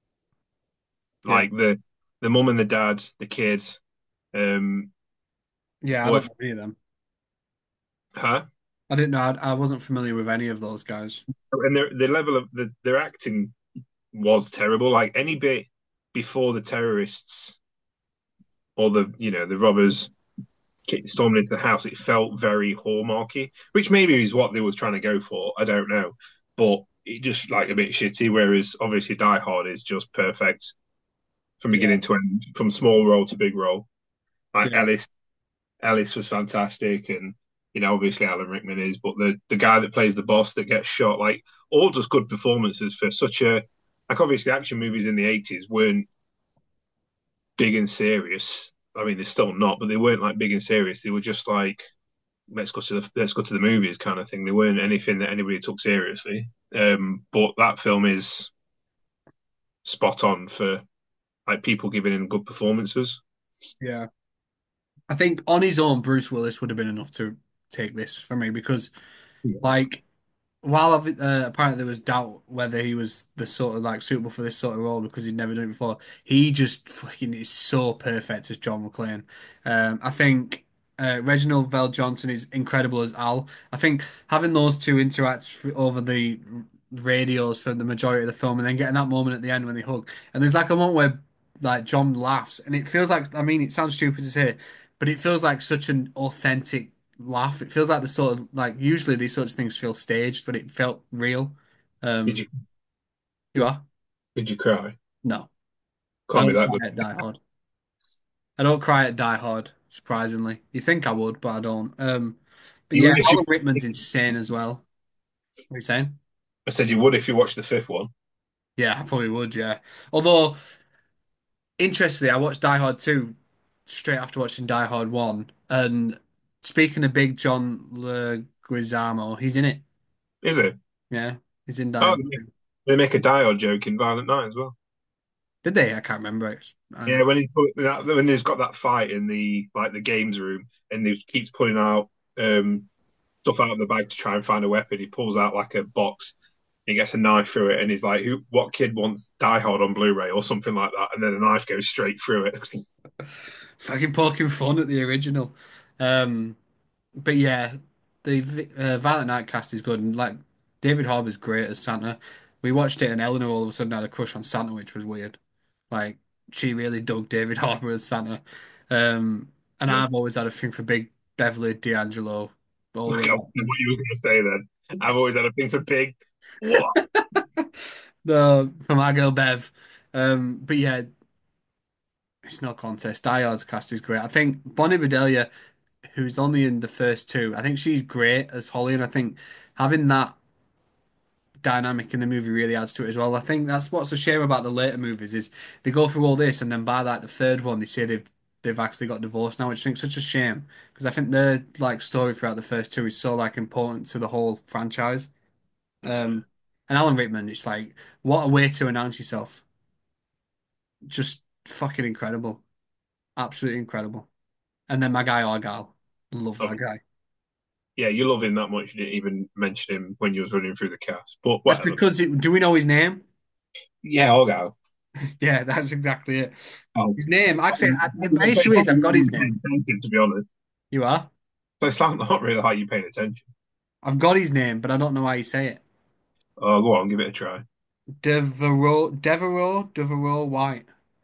Yeah. Like the mum and the dad, the kids, um, Yeah, I don't boyfriend, know any of them. her, I didn't know. I wasn't familiar with any of those guys. and the level of their acting was terrible. Like any bit before the terrorists or the robbers stormed into the house, it felt very Hallmarky, which maybe is what they was trying to go for. I don't know, but it just like a bit shitty. Whereas obviously Die Hard is just perfect from Yeah. beginning to end, from small role to big role. Like Yeah. Ellis was fantastic, and obviously Alan Rickman is, but the guy that plays the boss that gets shot, like all just good performances for such a like obviously action movies in the 80s weren't big and serious. I mean, they're still not, but they weren't like big and serious. They were just like let's go to the movies kind of thing. They weren't anything that anybody took seriously. But that film is spot on for like people giving in good performances. Yeah. I think on his own, Bruce Willis would have been enough to take this for me because, like, while apparently there was doubt whether he was the sort of like suitable for this sort of role because he'd never done it before, he just fucking is so perfect as John McClane. I think Reginald Vell Johnson is incredible as Al. I think having those two interact over the radios for the majority of the film and then getting that moment at the end when they hug, and there's like a moment where like John laughs and it feels like I mean it sounds stupid to say, but it feels like such an authentic laugh. It feels like the sort of like usually these sorts of things feel staged, but it felt real. Did you Um, you are? did you cry? No, I Can't be don't that good. cry at Die Hard. I don't cry at Die Hard. Surprisingly, you think I would, but I don't. But You yeah, would if you. Alan Rickman's insane as well. What are you saying? I said you would if you watched the fifth one. Yeah, I probably would. Yeah. Although interestingly, I watched Die Hard 2 straight after watching Die Hard 1, and speaking of Big John Leguizamo, he's in it. Is it? Yeah, He's in Die Oh, Hard yeah. 2. They make a Die Hard joke in Violent Night as well. Did they? I can't remember it. Yeah, when he's got that fight in the like the games room, and he keeps pulling out stuff out of the bag to try and find a weapon. He pulls out like a box. He gets a knife through it, and he's like, "Who? What kid wants Die Hard on Blu-ray or something like that?" And then the knife goes straight through it. Fucking poking fun at the original. Um, but yeah, the Violent Night cast is good, and like David Harbour's great as Santa. We watched it, and Eleanor all of a sudden had a crush on Santa, which was weird. Like she really dug David Harbour as Santa. And Yeah. I've always had a thing for Big Beverly D'Angelo all the Look, way I back wondered what you were going to say then. I've always had a thing for pig. What? the from our girl Bev. But yeah, it's no contest. Die Hard's cast is great. I think Bonnie Bedelia, who's only in the first two, I think she's great as Holly, and I think having that dynamic in the movie really adds to it as well. I think that's what's a shame about the later movies is they go through all this and then by like the third one they say they've actually got divorced now, which I think such a shame because I think their like story throughout the first two is so like important to the whole franchise. Um, and Alan Rickman, it's like what a way to announce yourself. Just fucking incredible, absolutely incredible. And then my guy Argyle, love that guy. Yeah, you love him that much. You didn't even mention him when you was running through the cast. But That's whatever. because do we know his name? Yeah, I'll go. Yeah, that's exactly it. Oh, His name, actually, my but issue it's not is I've got really his name. paying attention, to be honest. You are? So it's not really like you paying attention. I've got his name, but I don't know how you say it. Oh, go on, give it a try. Devereaux White.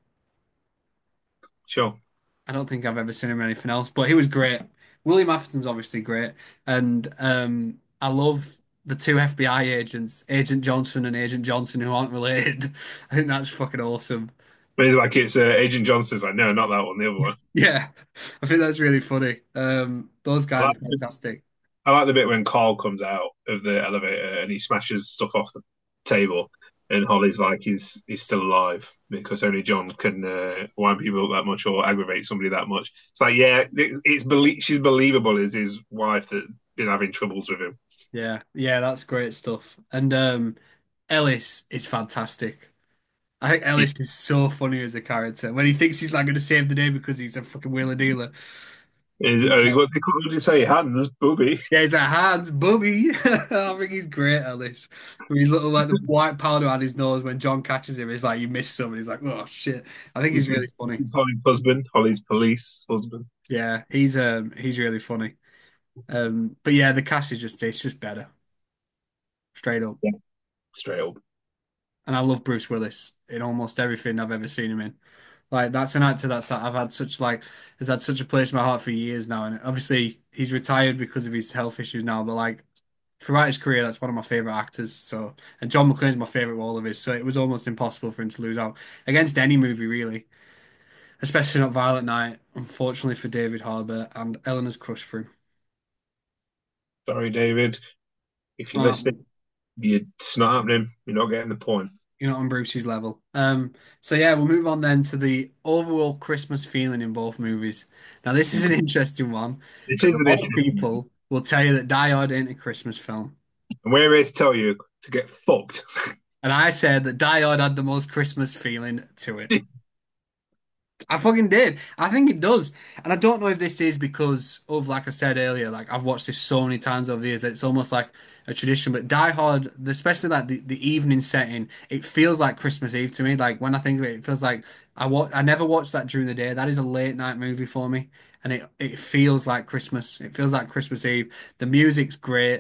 Sure. I don't think I've ever seen him in anything else, but he was great. William Atherton's obviously great, and I love the two FBI agents, Agent Johnson and Agent Johnson, who aren't related. I think that's fucking awesome. But it's Agent Johnson's like, no, not that one, the other one. Yeah, I think that's really funny. Those I guys are like, fantastic. I like the bit when Carl comes out of the elevator and he smashes stuff off the table, and Holly's like, he's still alive because only John can wind people up that much or aggravate somebody that much. It's like, yeah, she's believable as his wife that's been having troubles with him. Yeah, yeah, that's great stuff. And Ellis is fantastic. I think He, Ellis is so funny as a character when he thinks he's like going to save the day because he's a fucking wheeler dealer. what did you say? Hands, booby. Yeah, he's like Hans Bubby. I think he's great, Ellis. With his little like the white powder on his nose when John catches him, he's like, "You missed some." He's like, "Oh shit." I think he's really funny. He's Holly's husband, Holly's police husband. Yeah, he's really funny. But yeah, the cast is just it's just better, straight up. Yeah, straight up. And I love Bruce Willis in almost everything I've ever seen him in. Like that's an actor that's I've had such like has had such a place in my heart for years now, and obviously he's retired because of his health issues now. But like throughout his career, that's one of my favorite actors. So, and John McClane's my favorite of all of his. So it was almost impossible for him to lose out against any movie really, especially not Violent Night. Unfortunately for David Harbour and Eleanor's crush for him. Sorry, David. If you're Oh, listening, it's not happening. You're not getting the point. you're not on Brucey's level. So yeah, we'll move on then to the overall Christmas feeling in both movies. Now, this is an interesting one This because is a an lot of issue. people will tell you that Die Hard ain't a Christmas film. And we're here to tell you to get fucked. And I said that Die Hard had the most Christmas feeling to it. I fucking did. I think it does. And I don't know if this is because of, like I said earlier, like I've watched this so many times over the years that it's almost like a tradition. But Die Hard, especially like the evening setting, it feels like Christmas Eve to me. Like when I think of it, it feels like I never watched that during the day. That is a late night movie for me. And it feels like Christmas. It feels like Christmas Eve. The music's great.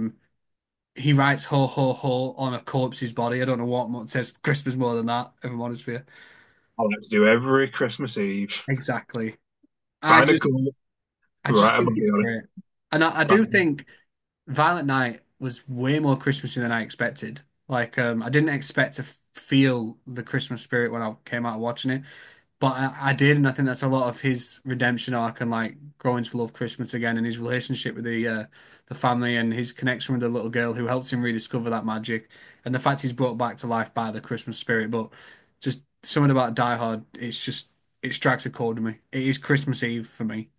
He writes ho ho ho on a corpse's body. I don't know what says Christmas more than that, if I'm honest with you. I like to do every Christmas Eve. Exactly. I Find a just cool, I just write a think body it's on it. great. And I Right. do think Violent Night was way more Christmassy than I expected. Like, I didn't expect to feel the Christmas spirit when I came out watching it, but I did, and I think that's a lot of his redemption arc and like growing to love Christmas again, and his relationship with the family and his connection with the little girl who helps him rediscover that magic, and the fact he's brought back to life by the Christmas spirit. But just something about Die Hard, it strikes a chord to me. It is Christmas Eve for me.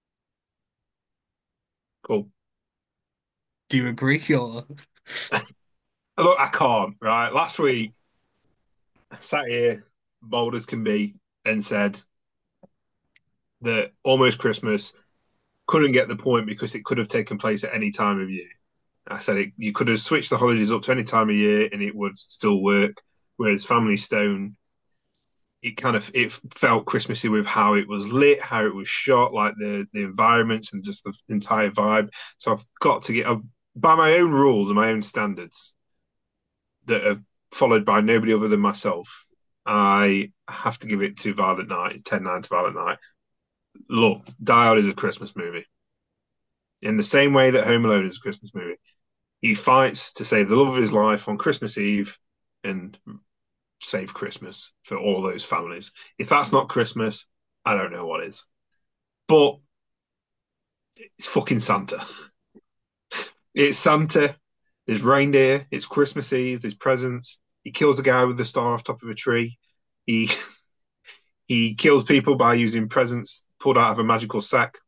Cool. Do you agree, or? Look, I can't, right? Last week, I sat here, bold as can be, and said that Almost Christmas couldn't get the point because it could have taken place at any time of year. I said you could have switched the holidays up to any time of year and it would still work. Whereas Family Stone, it felt Christmassy with how it was lit, how it was shot, like the environments and just the entire vibe. So I've got to get by my own rules and my own standards that are followed by nobody other than myself. I have to give it to Violent Night, 10-9 to Violent Night. Look, Die Hard is a Christmas movie. In the same way that Home Alone is a Christmas movie, he fights to save the love of his life on Christmas Eve and save Christmas for all those families. If that's not Christmas, I don't know what is. But it's fucking Santa. It's Santa. There's reindeer. It's Christmas Eve. There's presents. He kills a guy with the star off top of a tree. He he kills people by using presents pulled out of a magical sack,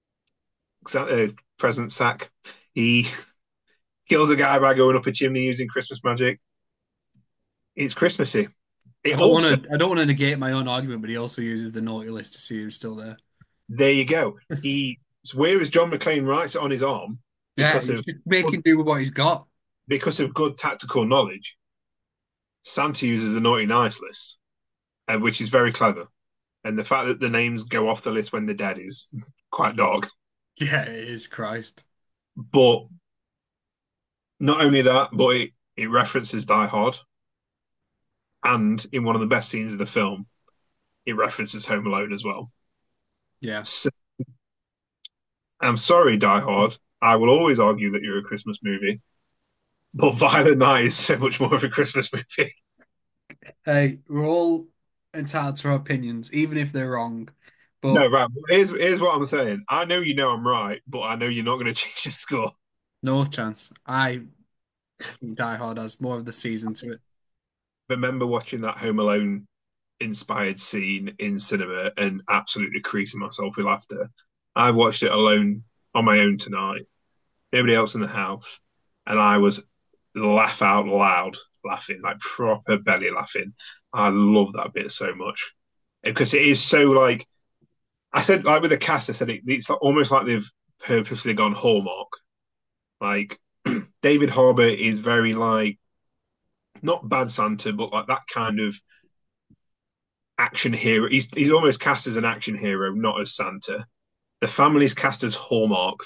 present sack. He kills a guy by going up a chimney using Christmas magic. It's Christmassy. It also I don't want to negate my own argument, but he also uses the naughty list to see who's still there. There you go. Whereas John McClane writes it on his arm Yeah, because you of just make him do with what he's got. good tactical knowledge, Santa uses the naughty nice list, which is very clever. And the fact that the names go off the list when they're dead is quite dog. Yeah, it is Christ. But not only that, but it references Die Hard, and in one of the best scenes of the film, it references Home Alone as well. Yeah. So, I'm sorry, Die Hard. I will always argue that you're a Christmas movie, but Violent Night is so much more of a Christmas movie. Hey, we're all entitled to our opinions, even if they're wrong. No, But right. Here's what I'm saying. I know you know I'm right, but I know you're not going to change the score. no chance. I think Die Hard has more of the season to it. Remember watching that Home Alone inspired scene in cinema and absolutely creasing myself with laughter. I watched it alone on my own tonight, nobody else in the house, and I was laugh out loud laughing, like proper belly laughing. I love that bit so much because it is so like I said, like with the cast, I said it's almost like they've purposely gone Hallmark. Like David Harbour is very like not bad Santa, but like that kind of action hero. He's almost cast as an action hero, not as Santa. The family's cast as Hallmark,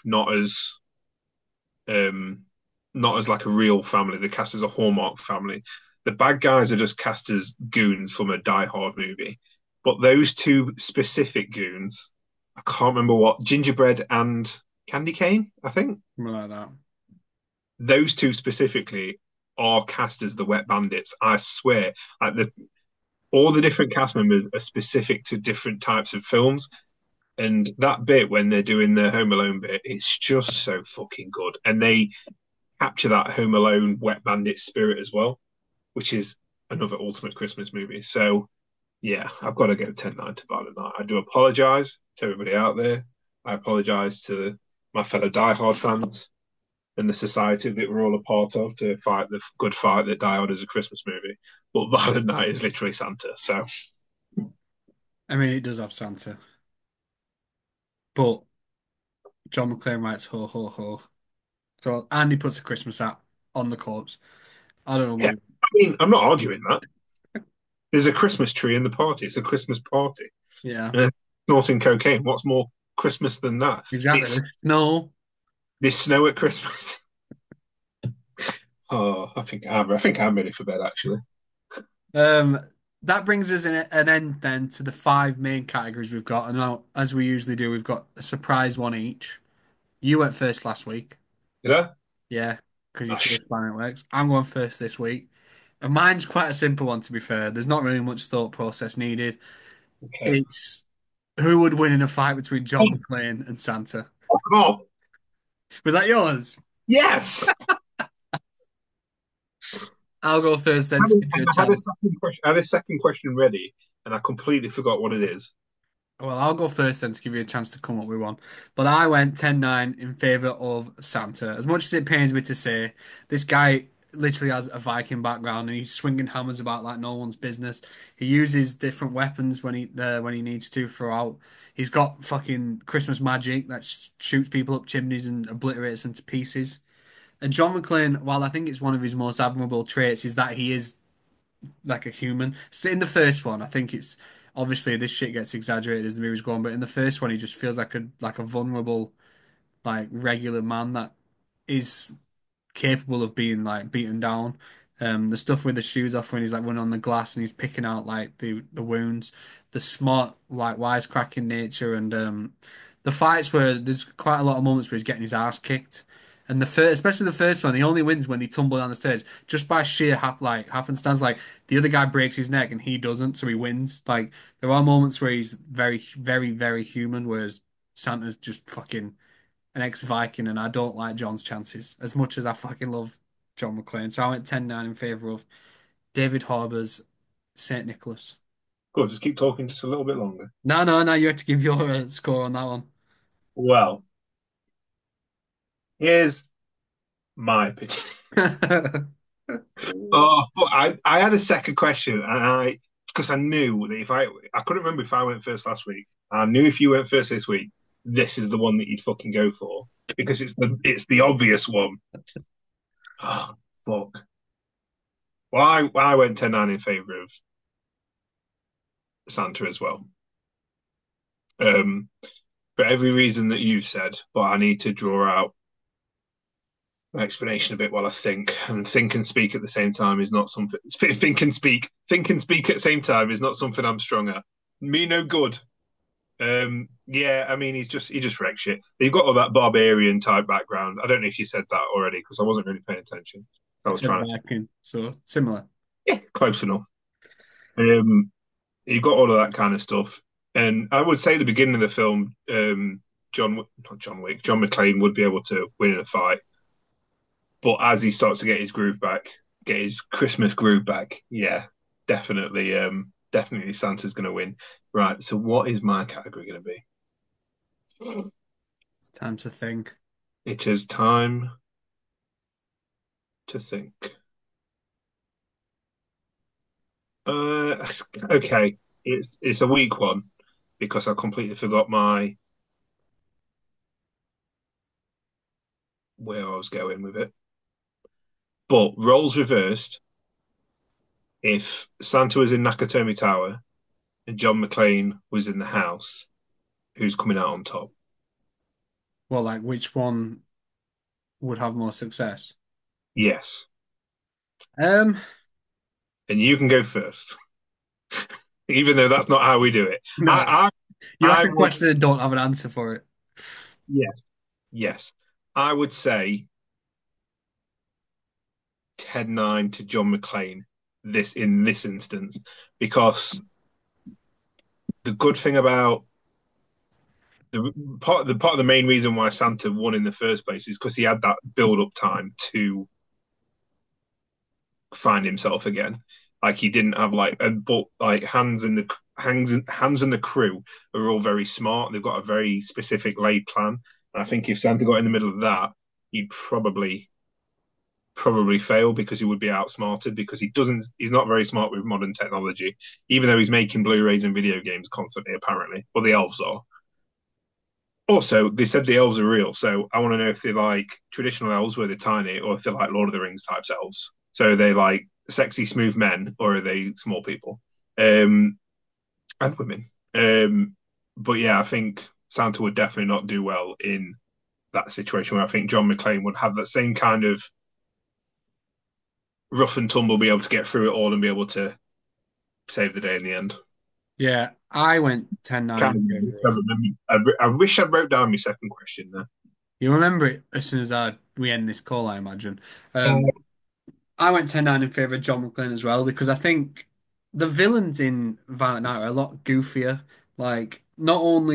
um not as like a real family. They're cast as a Hallmark family. The bad guys are just cast as goons from a Die Hard movie. But those two specific goons, I can't remember what, Gingerbread and Candy Cane, I think. Something like that. Those two specifically are cast as the Wet Bandits. I swear, like all the different cast members are specific to different types of films. And that bit when they're doing the Home Alone bit, it's just so fucking good. And they capture that Home Alone Wet Bandit spirit as well, which is another ultimate Christmas movie. So yeah, I've got to go 10-9 to Violent Night. I do apologise to everybody out there. I apologise to my fellow Die Hard fans and the society that we're all a part of to fight the good fight that Die Hard is a Christmas movie. But Violent Night is literally Santa. So I mean, it does have Santa, but John McClane writes ho ho ho. So Andy puts a Christmas hat on the corpse. I don't know yeah, what. I mean, I'm not arguing that. There's a Christmas tree in the party. It's a Christmas party. Yeah, Snorting cocaine. What's more Christmas than that? exactly. It's No. There's snow at Christmas. Oh, I think I'm ready for bed actually. Um, that brings us an end then to the five main categories we've got. And now, as we usually do, we've got a surprise one each. You went first last week. Did I? Yeah, because you Oh, first planet works. I'm going first this week. And mine's quite a simple one, to be fair. There's not really much thought process needed. okay. It's who would win in a fight between John McClane and Santa. Oh, Was that yours? yes. I'll go first then to give you a I had a chance. second question. I had a second question ready, and I completely forgot what it is. Well, I'll go first then to give you a chance to come up with one. But I went 10-9 in favour of Santa. As much as it pains me to say, this guy literally has a Viking background and he's swinging hammers about like no one's business. He uses different weapons when he needs to throughout. He's got fucking Christmas magic that shoots people up chimneys and obliterates them to pieces. And John McClane, while I think it's one of his most admirable traits, is that he is like a human. So in the first one, I think it's obviously this shit gets exaggerated as the movie's going, but in the first one, he just feels like a vulnerable, like regular man that is capable of being like beaten down. The stuff with the shoes off when he's like running on the glass and he's picking out like the wounds, the smart like wisecracking nature, and the fights where there's quite a lot of moments where he's getting his ass kicked. And the first, especially the first one, he only wins when they tumble down the stairs just by sheer happenstance. Like the other guy breaks his neck and he doesn't, so he wins. Like there are moments where he's very human, whereas Santa's just fucking an ex-Viking, and I don't like John's chances as much as I fucking love John McClane. So I went 10-9 in favour of David Harbour's St. Nicholas. Good, just keep talking just a little bit longer. No, you have to give your score on that one. Well, here's my opinion. Oh, but I had a second question, and because I knew that if I couldn't remember if I went first last week. I knew if you went first this week, this is the one that you'd fucking go for because it's the obvious one. Oh, fuck. Well, I went 10-9 in favour of Santa as well. Um, for every reason that you said, but I need to draw out my explanation a bit while I think. And think and speak at the same time is not something. Think and speak at the same time is not something I'm strong at. Me no good. Yeah, I mean he just wrecks shit. You've got all that barbarian type background. I don't know if you said that already because I wasn't really paying attention. I It was said trying to. Viking, so similar. Yeah, close enough. Um, you've got all of that kind of stuff, and I would say the beginning of the film, not John Wick, John McClane would be able to win in a fight, but as he starts to get his groove back, get his Christmas groove back, yeah, definitely, definitely Santa's going to win. Right. So, what is my category going to be? It's time to think. It is time to think. Uh, okay, it's a weak one because I completely forgot my where I was going with it. But roles reversed. If Santa was in Nakatomi Tower and John McClane was in the house, who's coming out on top? Well, like which one would have more success? Yes, Um, and you can go first, even though that's not how we do it. no, you asked I a would, question and don't have an answer for it. yes, yes, I would say 10-9 to John McClane this in this instance because the good thing about the part of the main reason why Santa won in the first place is because he had that build up time to find himself again. Like he didn't have but like hands and the crew are all very smart. They've got a very specific laid plan. And I think if Santa got in the middle of that, he'd probably fail because he would be outsmarted because he's not very smart with modern technology, even though he's making Blu-rays and video games constantly, apparently. Well, the elves are. Also, they said the elves are real, so I want to know if they're like traditional elves where they're tiny, or if they're like Lord of the Rings types elves. So are they like sexy, smooth men, or are they small people? Um, and women. But yeah, I think Santa would definitely not do well in that situation where I think John McClane would have that same kind of rough and tumble, be able to get through it all and be able to save the day in the end. Yeah, I went 10-9 Can't in remember. favour of. I wish I wrote down my second question there. You remember it as soon as we end this call, I imagine. Uh, I went 10-9 in favour of John McClane as well because I think the villains in Violent Night are a lot goofier. Like not only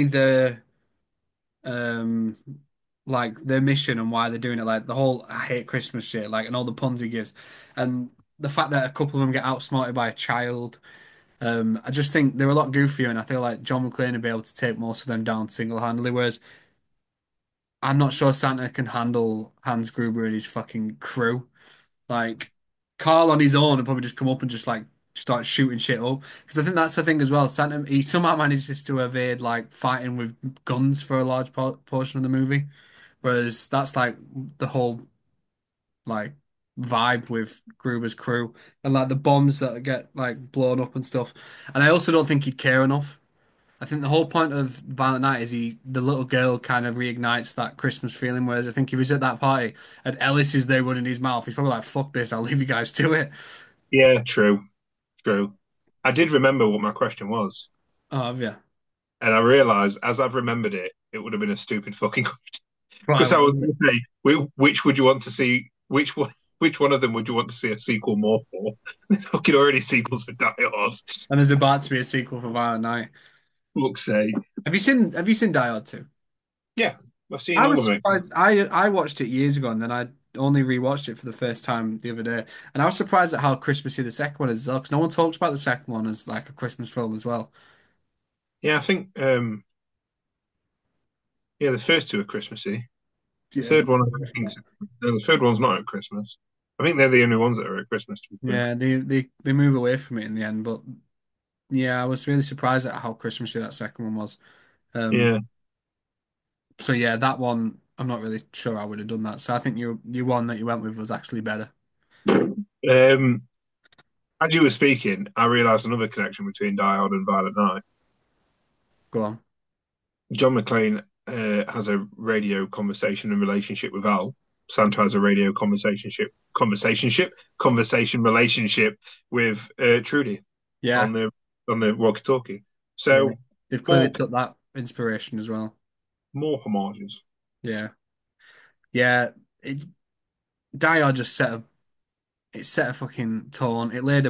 um their mission and why they're doing it, like the whole I hate Christmas shit, like and all the puns he gives, and the fact that a couple of them get outsmarted by a child. I just think they're a lot goofier, and I feel like John McClane would be able to take most of them down single-handedly. Whereas I'm not sure Santa can handle Hans Gruber and his fucking crew. Like Carl on his own would probably just come up and just like start shooting shit up. Because I think that's the thing as well. Santa he somehow manages to evade like fighting with guns for a large portion of the movie, whereas that's like the whole like vibe with Gruber's crew and like the bombs that get like blown up and stuff. And I also don't think he'd care enough. I think the whole point of Violent Night is the little girl kind of reignites that Christmas feeling. Whereas I think if he's at that party and Ellis is there running his mouth, he's probably like, "Fuck this, I'll leave you guys to it." Yeah, true, true. I did remember what my question was, Oh, yeah. and I realised as I've remembered it, it would have been a stupid fucking question. Right. Because I was going to say, which would you want to see? Which one of them would you want to see a sequel more for? There's fucking already sequels for Die Hard. And there's about to be a sequel for Violent Night. Look, say, Have you seen Die Hard 2? yeah, I've seen I all was of it. surprised. I watched it years ago and then I only rewatched it for the first time the other day. And I was surprised at how Christmassy the second one is as well, because no one talks about the second one as like a Christmas film as well. Yeah, I think yeah, the first two are Christmassy. The Yeah. third one, I don't think so. No, the third one's not at Christmas. I think they're the only ones that are at Christmas, to be fair. Yeah, they move away from it in the end, but yeah, I was really surprised at how Christmassy that second one was. Um, Yeah. so yeah, that one I'm not really sure I would have done that. So I think your one that you went with was actually better. Um, as you were speaking, I realised another connection between Die Hard and Violent Night. Go on. John McClane has a radio conversation and relationship with Al. Santa has a radio conversation relationship with Trudy Yeah, on the walkie-talkie. yeah, So they've clearly more took that inspiration as well. more homages. Yeah, yeah. Die Hard just set a fucking tone. It laid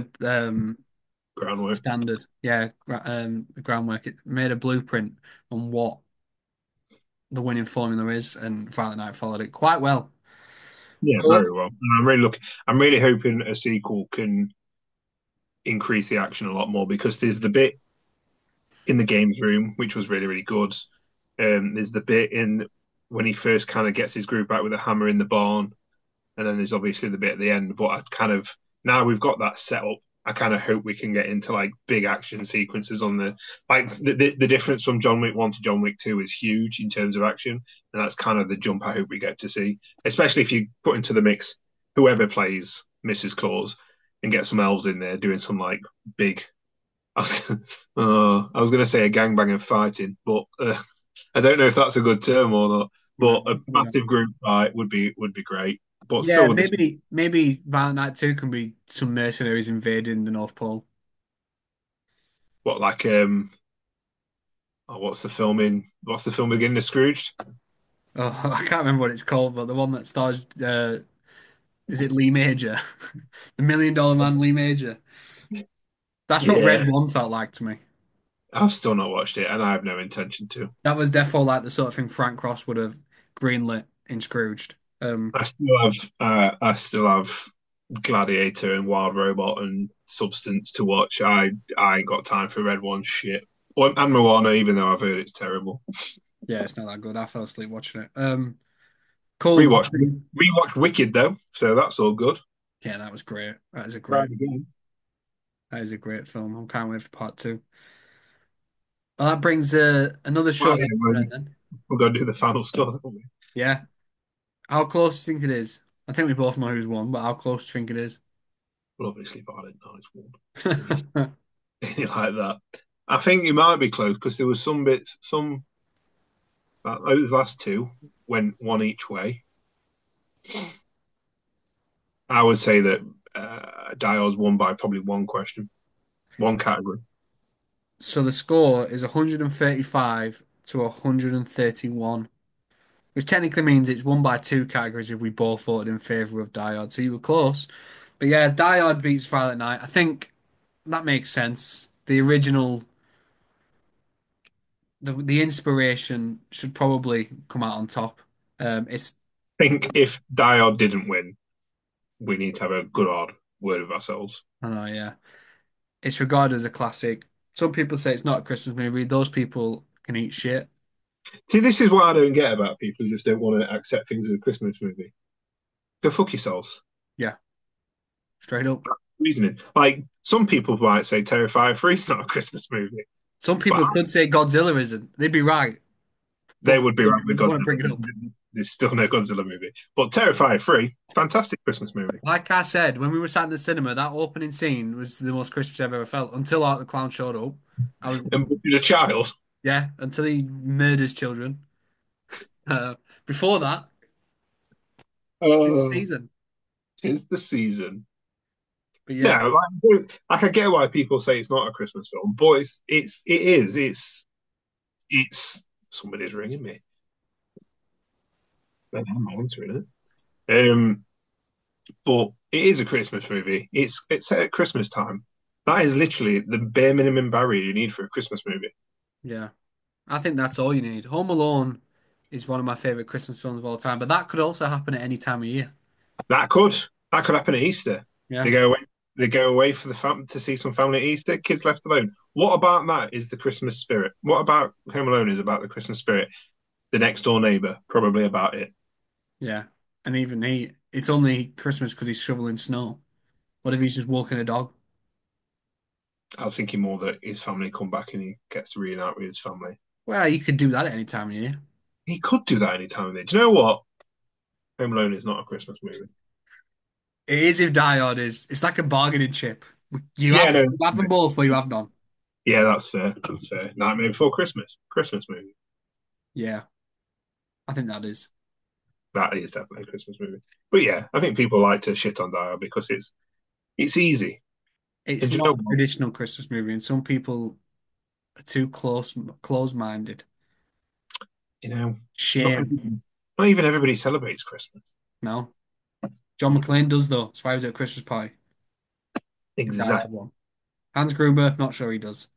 a Groundwork. standard. Yeah, the groundwork. It made a blueprint on what the winning formula is, and Violent Night followed it quite well. Yeah, But very well. And I'm really looking. I'm really hoping a sequel can increase the action a lot more because there's the bit in the games room which was really really good. There's the bit in when he first kind of gets his group back with a hammer in the barn, and then there's obviously the bit at the end. But I kind of now we've got that set up. I kind of hope we can get into like big action sequences on the like the difference from John Wick 1 to John Wick 2 is huge in terms of action, and that's kind of the jump I hope we get to see. Especially if you put into the mix whoever plays Mrs. Claus and get some elves in there doing some like big. I was, I was going to say a gangbang of fighting, but I don't know if that's a good term or not. no, But a massive group fight would be great. But yeah, still, with the maybe Violent Night 2 can be some mercenaries invading the North Pole. what like oh, what's the film again? The Scrooged. Oh, I can't remember what it's called, but the one that stars is it Lee Major? The $1 million Man Lee Major. That's what Yeah, Red One felt like to me. I've still not watched it, and I have no intention to. That was definitely like the sort of thing Frank Cross would have greenlit in Scrooged. I still have Gladiator and Wild Robot and Substance to watch. I ain't got time for Red One shit. Well, and Moana, even though I've heard it's terrible. Yeah, it's not that good. I fell asleep watching it. Cool. Rewatched rewatched Wicked though, so that's all good. Yeah, that was great. That is a great. Right again. That is a great film. I can't wait for part two. Well, that brings another show Well, to yeah, an end then. we're gonna do the final score, haven't we? Yeah. How close do you think it is? I think we both know who's won, but how close do you think it is? Well, obviously, Violent Night won. When you say it like that, I think it might be close because there was some bits, those last two went one each way. I would say that Dial's won by probably one question, one category. So the score is 135 to 131, which technically means it's won by two categories if we both voted in favor of Die Hard. So you were close. But yeah, Die Hard beats Violent Night. I think that makes sense. The original, the inspiration should probably come out on top. It's I think if Dial didn't win, we need to have a good hard word with ourselves. I don't know, yeah. It's regarded as a classic. Some people say it's not a Christmas movie. Those people can eat shit. See, this is what I don't get about people who just don't want to accept things as a Christmas movie. Go fuck yourselves. Yeah. straight up. Reasoning. Like some people might say Terrifier 3 is not a Christmas movie, Some but people could say Godzilla isn't. They'd be right, they but would be they right with want to Godzilla. bring it up. There's still no Godzilla movie. But Terrifier 3, fantastic Christmas movie. Like I said, when we were sat in the cinema, that opening scene was the most Christmas I've ever felt until Art the Clown showed up. I was, And the child, yeah, until he murders children. Uh, Before that, it's the oh, season. tis the season. But yeah, No, like I get why people say it's not a Christmas film, but it is. It's somebody's ringing me. I'm answering it. But it is a Christmas movie. It's set at Christmas time. That is literally the bare minimum barrier you need for a Christmas movie. yeah, I think that's all you need. Home Alone is one of my favorite Christmas films of all time, but that could also happen at any time of year. That could that could happen at Easter. They Yeah, go away. They go away for the to see some family at Easter. Kids left alone. What about that is the Christmas spirit? What about Home Alone is about the Christmas spirit? The next door neighbor probably about it. yeah, and even it's only Christmas because he's shoveling snow. What if he's just walking a dog? I was thinking more that his family come back and he gets to reunite with his family. Well, you could do that at any time of year. He could do that any time of the day. Do you know what? Home Alone is not a Christmas movie. It is if Die Hard is. It's like a bargaining chip. Yeah, no. You have them both or you have none. Yeah, that's fair. That's fair. Nightmare Before Christmas. Christmas movie. Yeah, I think that is. That is definitely a Christmas movie. But yeah, I think people like to shit on Die Hard because it's easy. And It's do you not know a what? traditional Christmas movie, and some people are too close-minded. You know, not Shame. not even everybody celebrates Christmas. No. John McClane does though. That's why he was at a Christmas party. The Die Hard Exactly. one. Hans Gruber, not sure he does.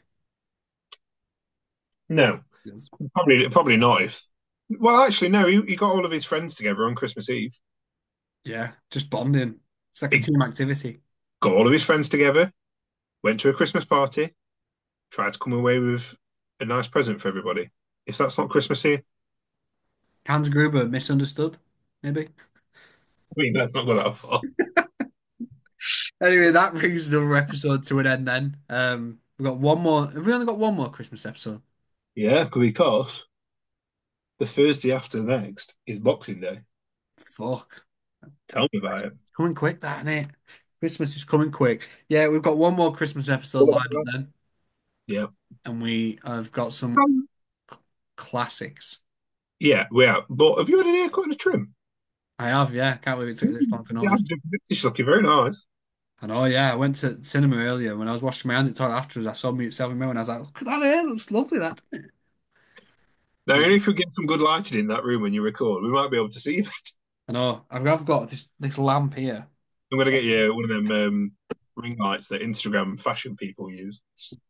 No, He does. probably not. If well, actually, no. He got all of his friends together on Christmas Eve. Yeah, just bonding. It's like a He team activity. got all of his friends together, went to a Christmas party, tried to come away with a nice present for everybody. If that's not Christmassy, Hans Gruber misunderstood, maybe. I mean, let's not go that far. Anyway, that brings another episode to an end then. We've got one more. Have we only got one more Christmas episode? Yeah, because the Thursday after the next is Boxing Day. Fuck. Tell me about it. Coming quick, that, ain't it? Christmas is coming quick. Yeah, we've got one more Christmas episode lined up then, Yeah. and we have got some classics. Yeah, we are. But have you had an haircut and a trim? I have, yeah. Can't believe it took this long to Yeah, notice. it's looking very nice. I know, yeah. I went to cinema earlier when I was washing my hands at the toilet afterwards. I saw Mute 7 Mil and I was like, look at that hair, it looks lovely, that. Now, Yeah, only if we get some good lighting in that room when you record, we might be able to see you. I know. I've got this lamp here. I'm going to get you one of them ring lights that Instagram fashion people use.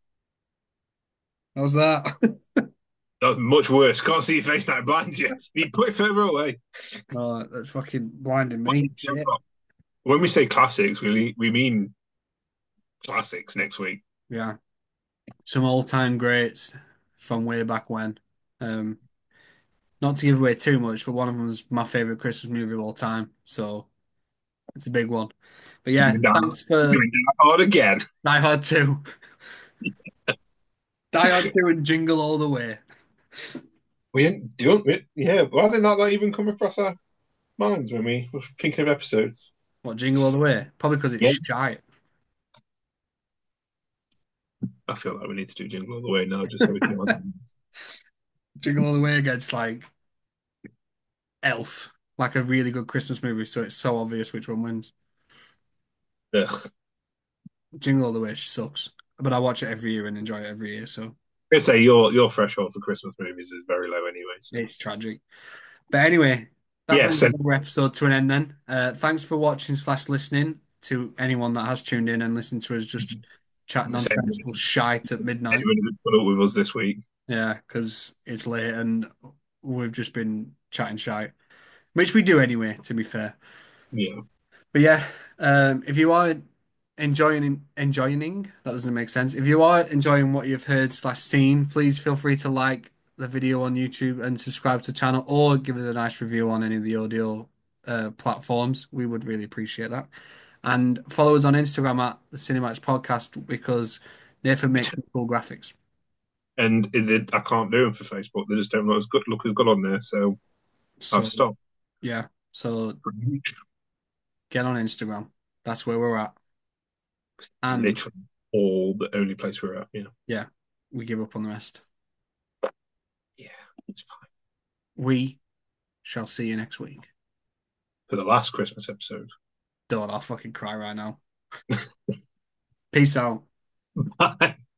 How's that? That's much worse. Can't see your face now, blind you. You put it further away. No, that's fucking blinding me. Shit. When we say classics, we mean classics next week. Yeah. Some all-time greats from way back when. Um, Not to give away too much, but one of them was my favorite Christmas movie of all time. So it's a big one. But yeah, Doing that, thanks for doing that hard again. Die Hard 2. Die Hard 2 and Jingle All the Way. We didn't do it. Yeah, why did that even come across our minds when we were thinking of episodes? What, Jingle All the Way? Probably because it's Yeah, shite. I feel like we need to do Jingle All the Way now, just so we can. Jingle All the Way against like Elf, like a really good Christmas movie, so it's so obvious which one wins. Ugh. Jingle All the Way sucks, but I watch it every year and enjoy it every year, so I'd say your threshold for Christmas movies is very low anyway. So it's tragic. But anyway, that yeah, brings so our episode to an end then. Thanks for watching slash listening to anyone that has tuned in and listened to us just chat nonsensical shite at midnight. anyone who's put up with us this week. Yeah, because it's late and we've just been chatting shite, which we do anyway, to be fair. Yeah, But yeah, if you are enjoying that doesn't make sense. If you are enjoying what you've heard slash seen, please feel free to like the video on YouTube and subscribe to the channel or give us a nice review on any of the audio platforms. We would really appreciate that. And follow us on Instagram at the Cinemax Podcast because Nathan makes some cool graphics. And I can't do them for Facebook. They just don't look as good on there. So I've So stopped. yeah, so get on Instagram. That's where we're at. And Literally all the only place we're at. Yeah. yeah, we give up on the rest. Yeah, it's fine. We shall see you next week. For the last Christmas episode. Don't, I'll fucking cry right now. Peace out. Bye.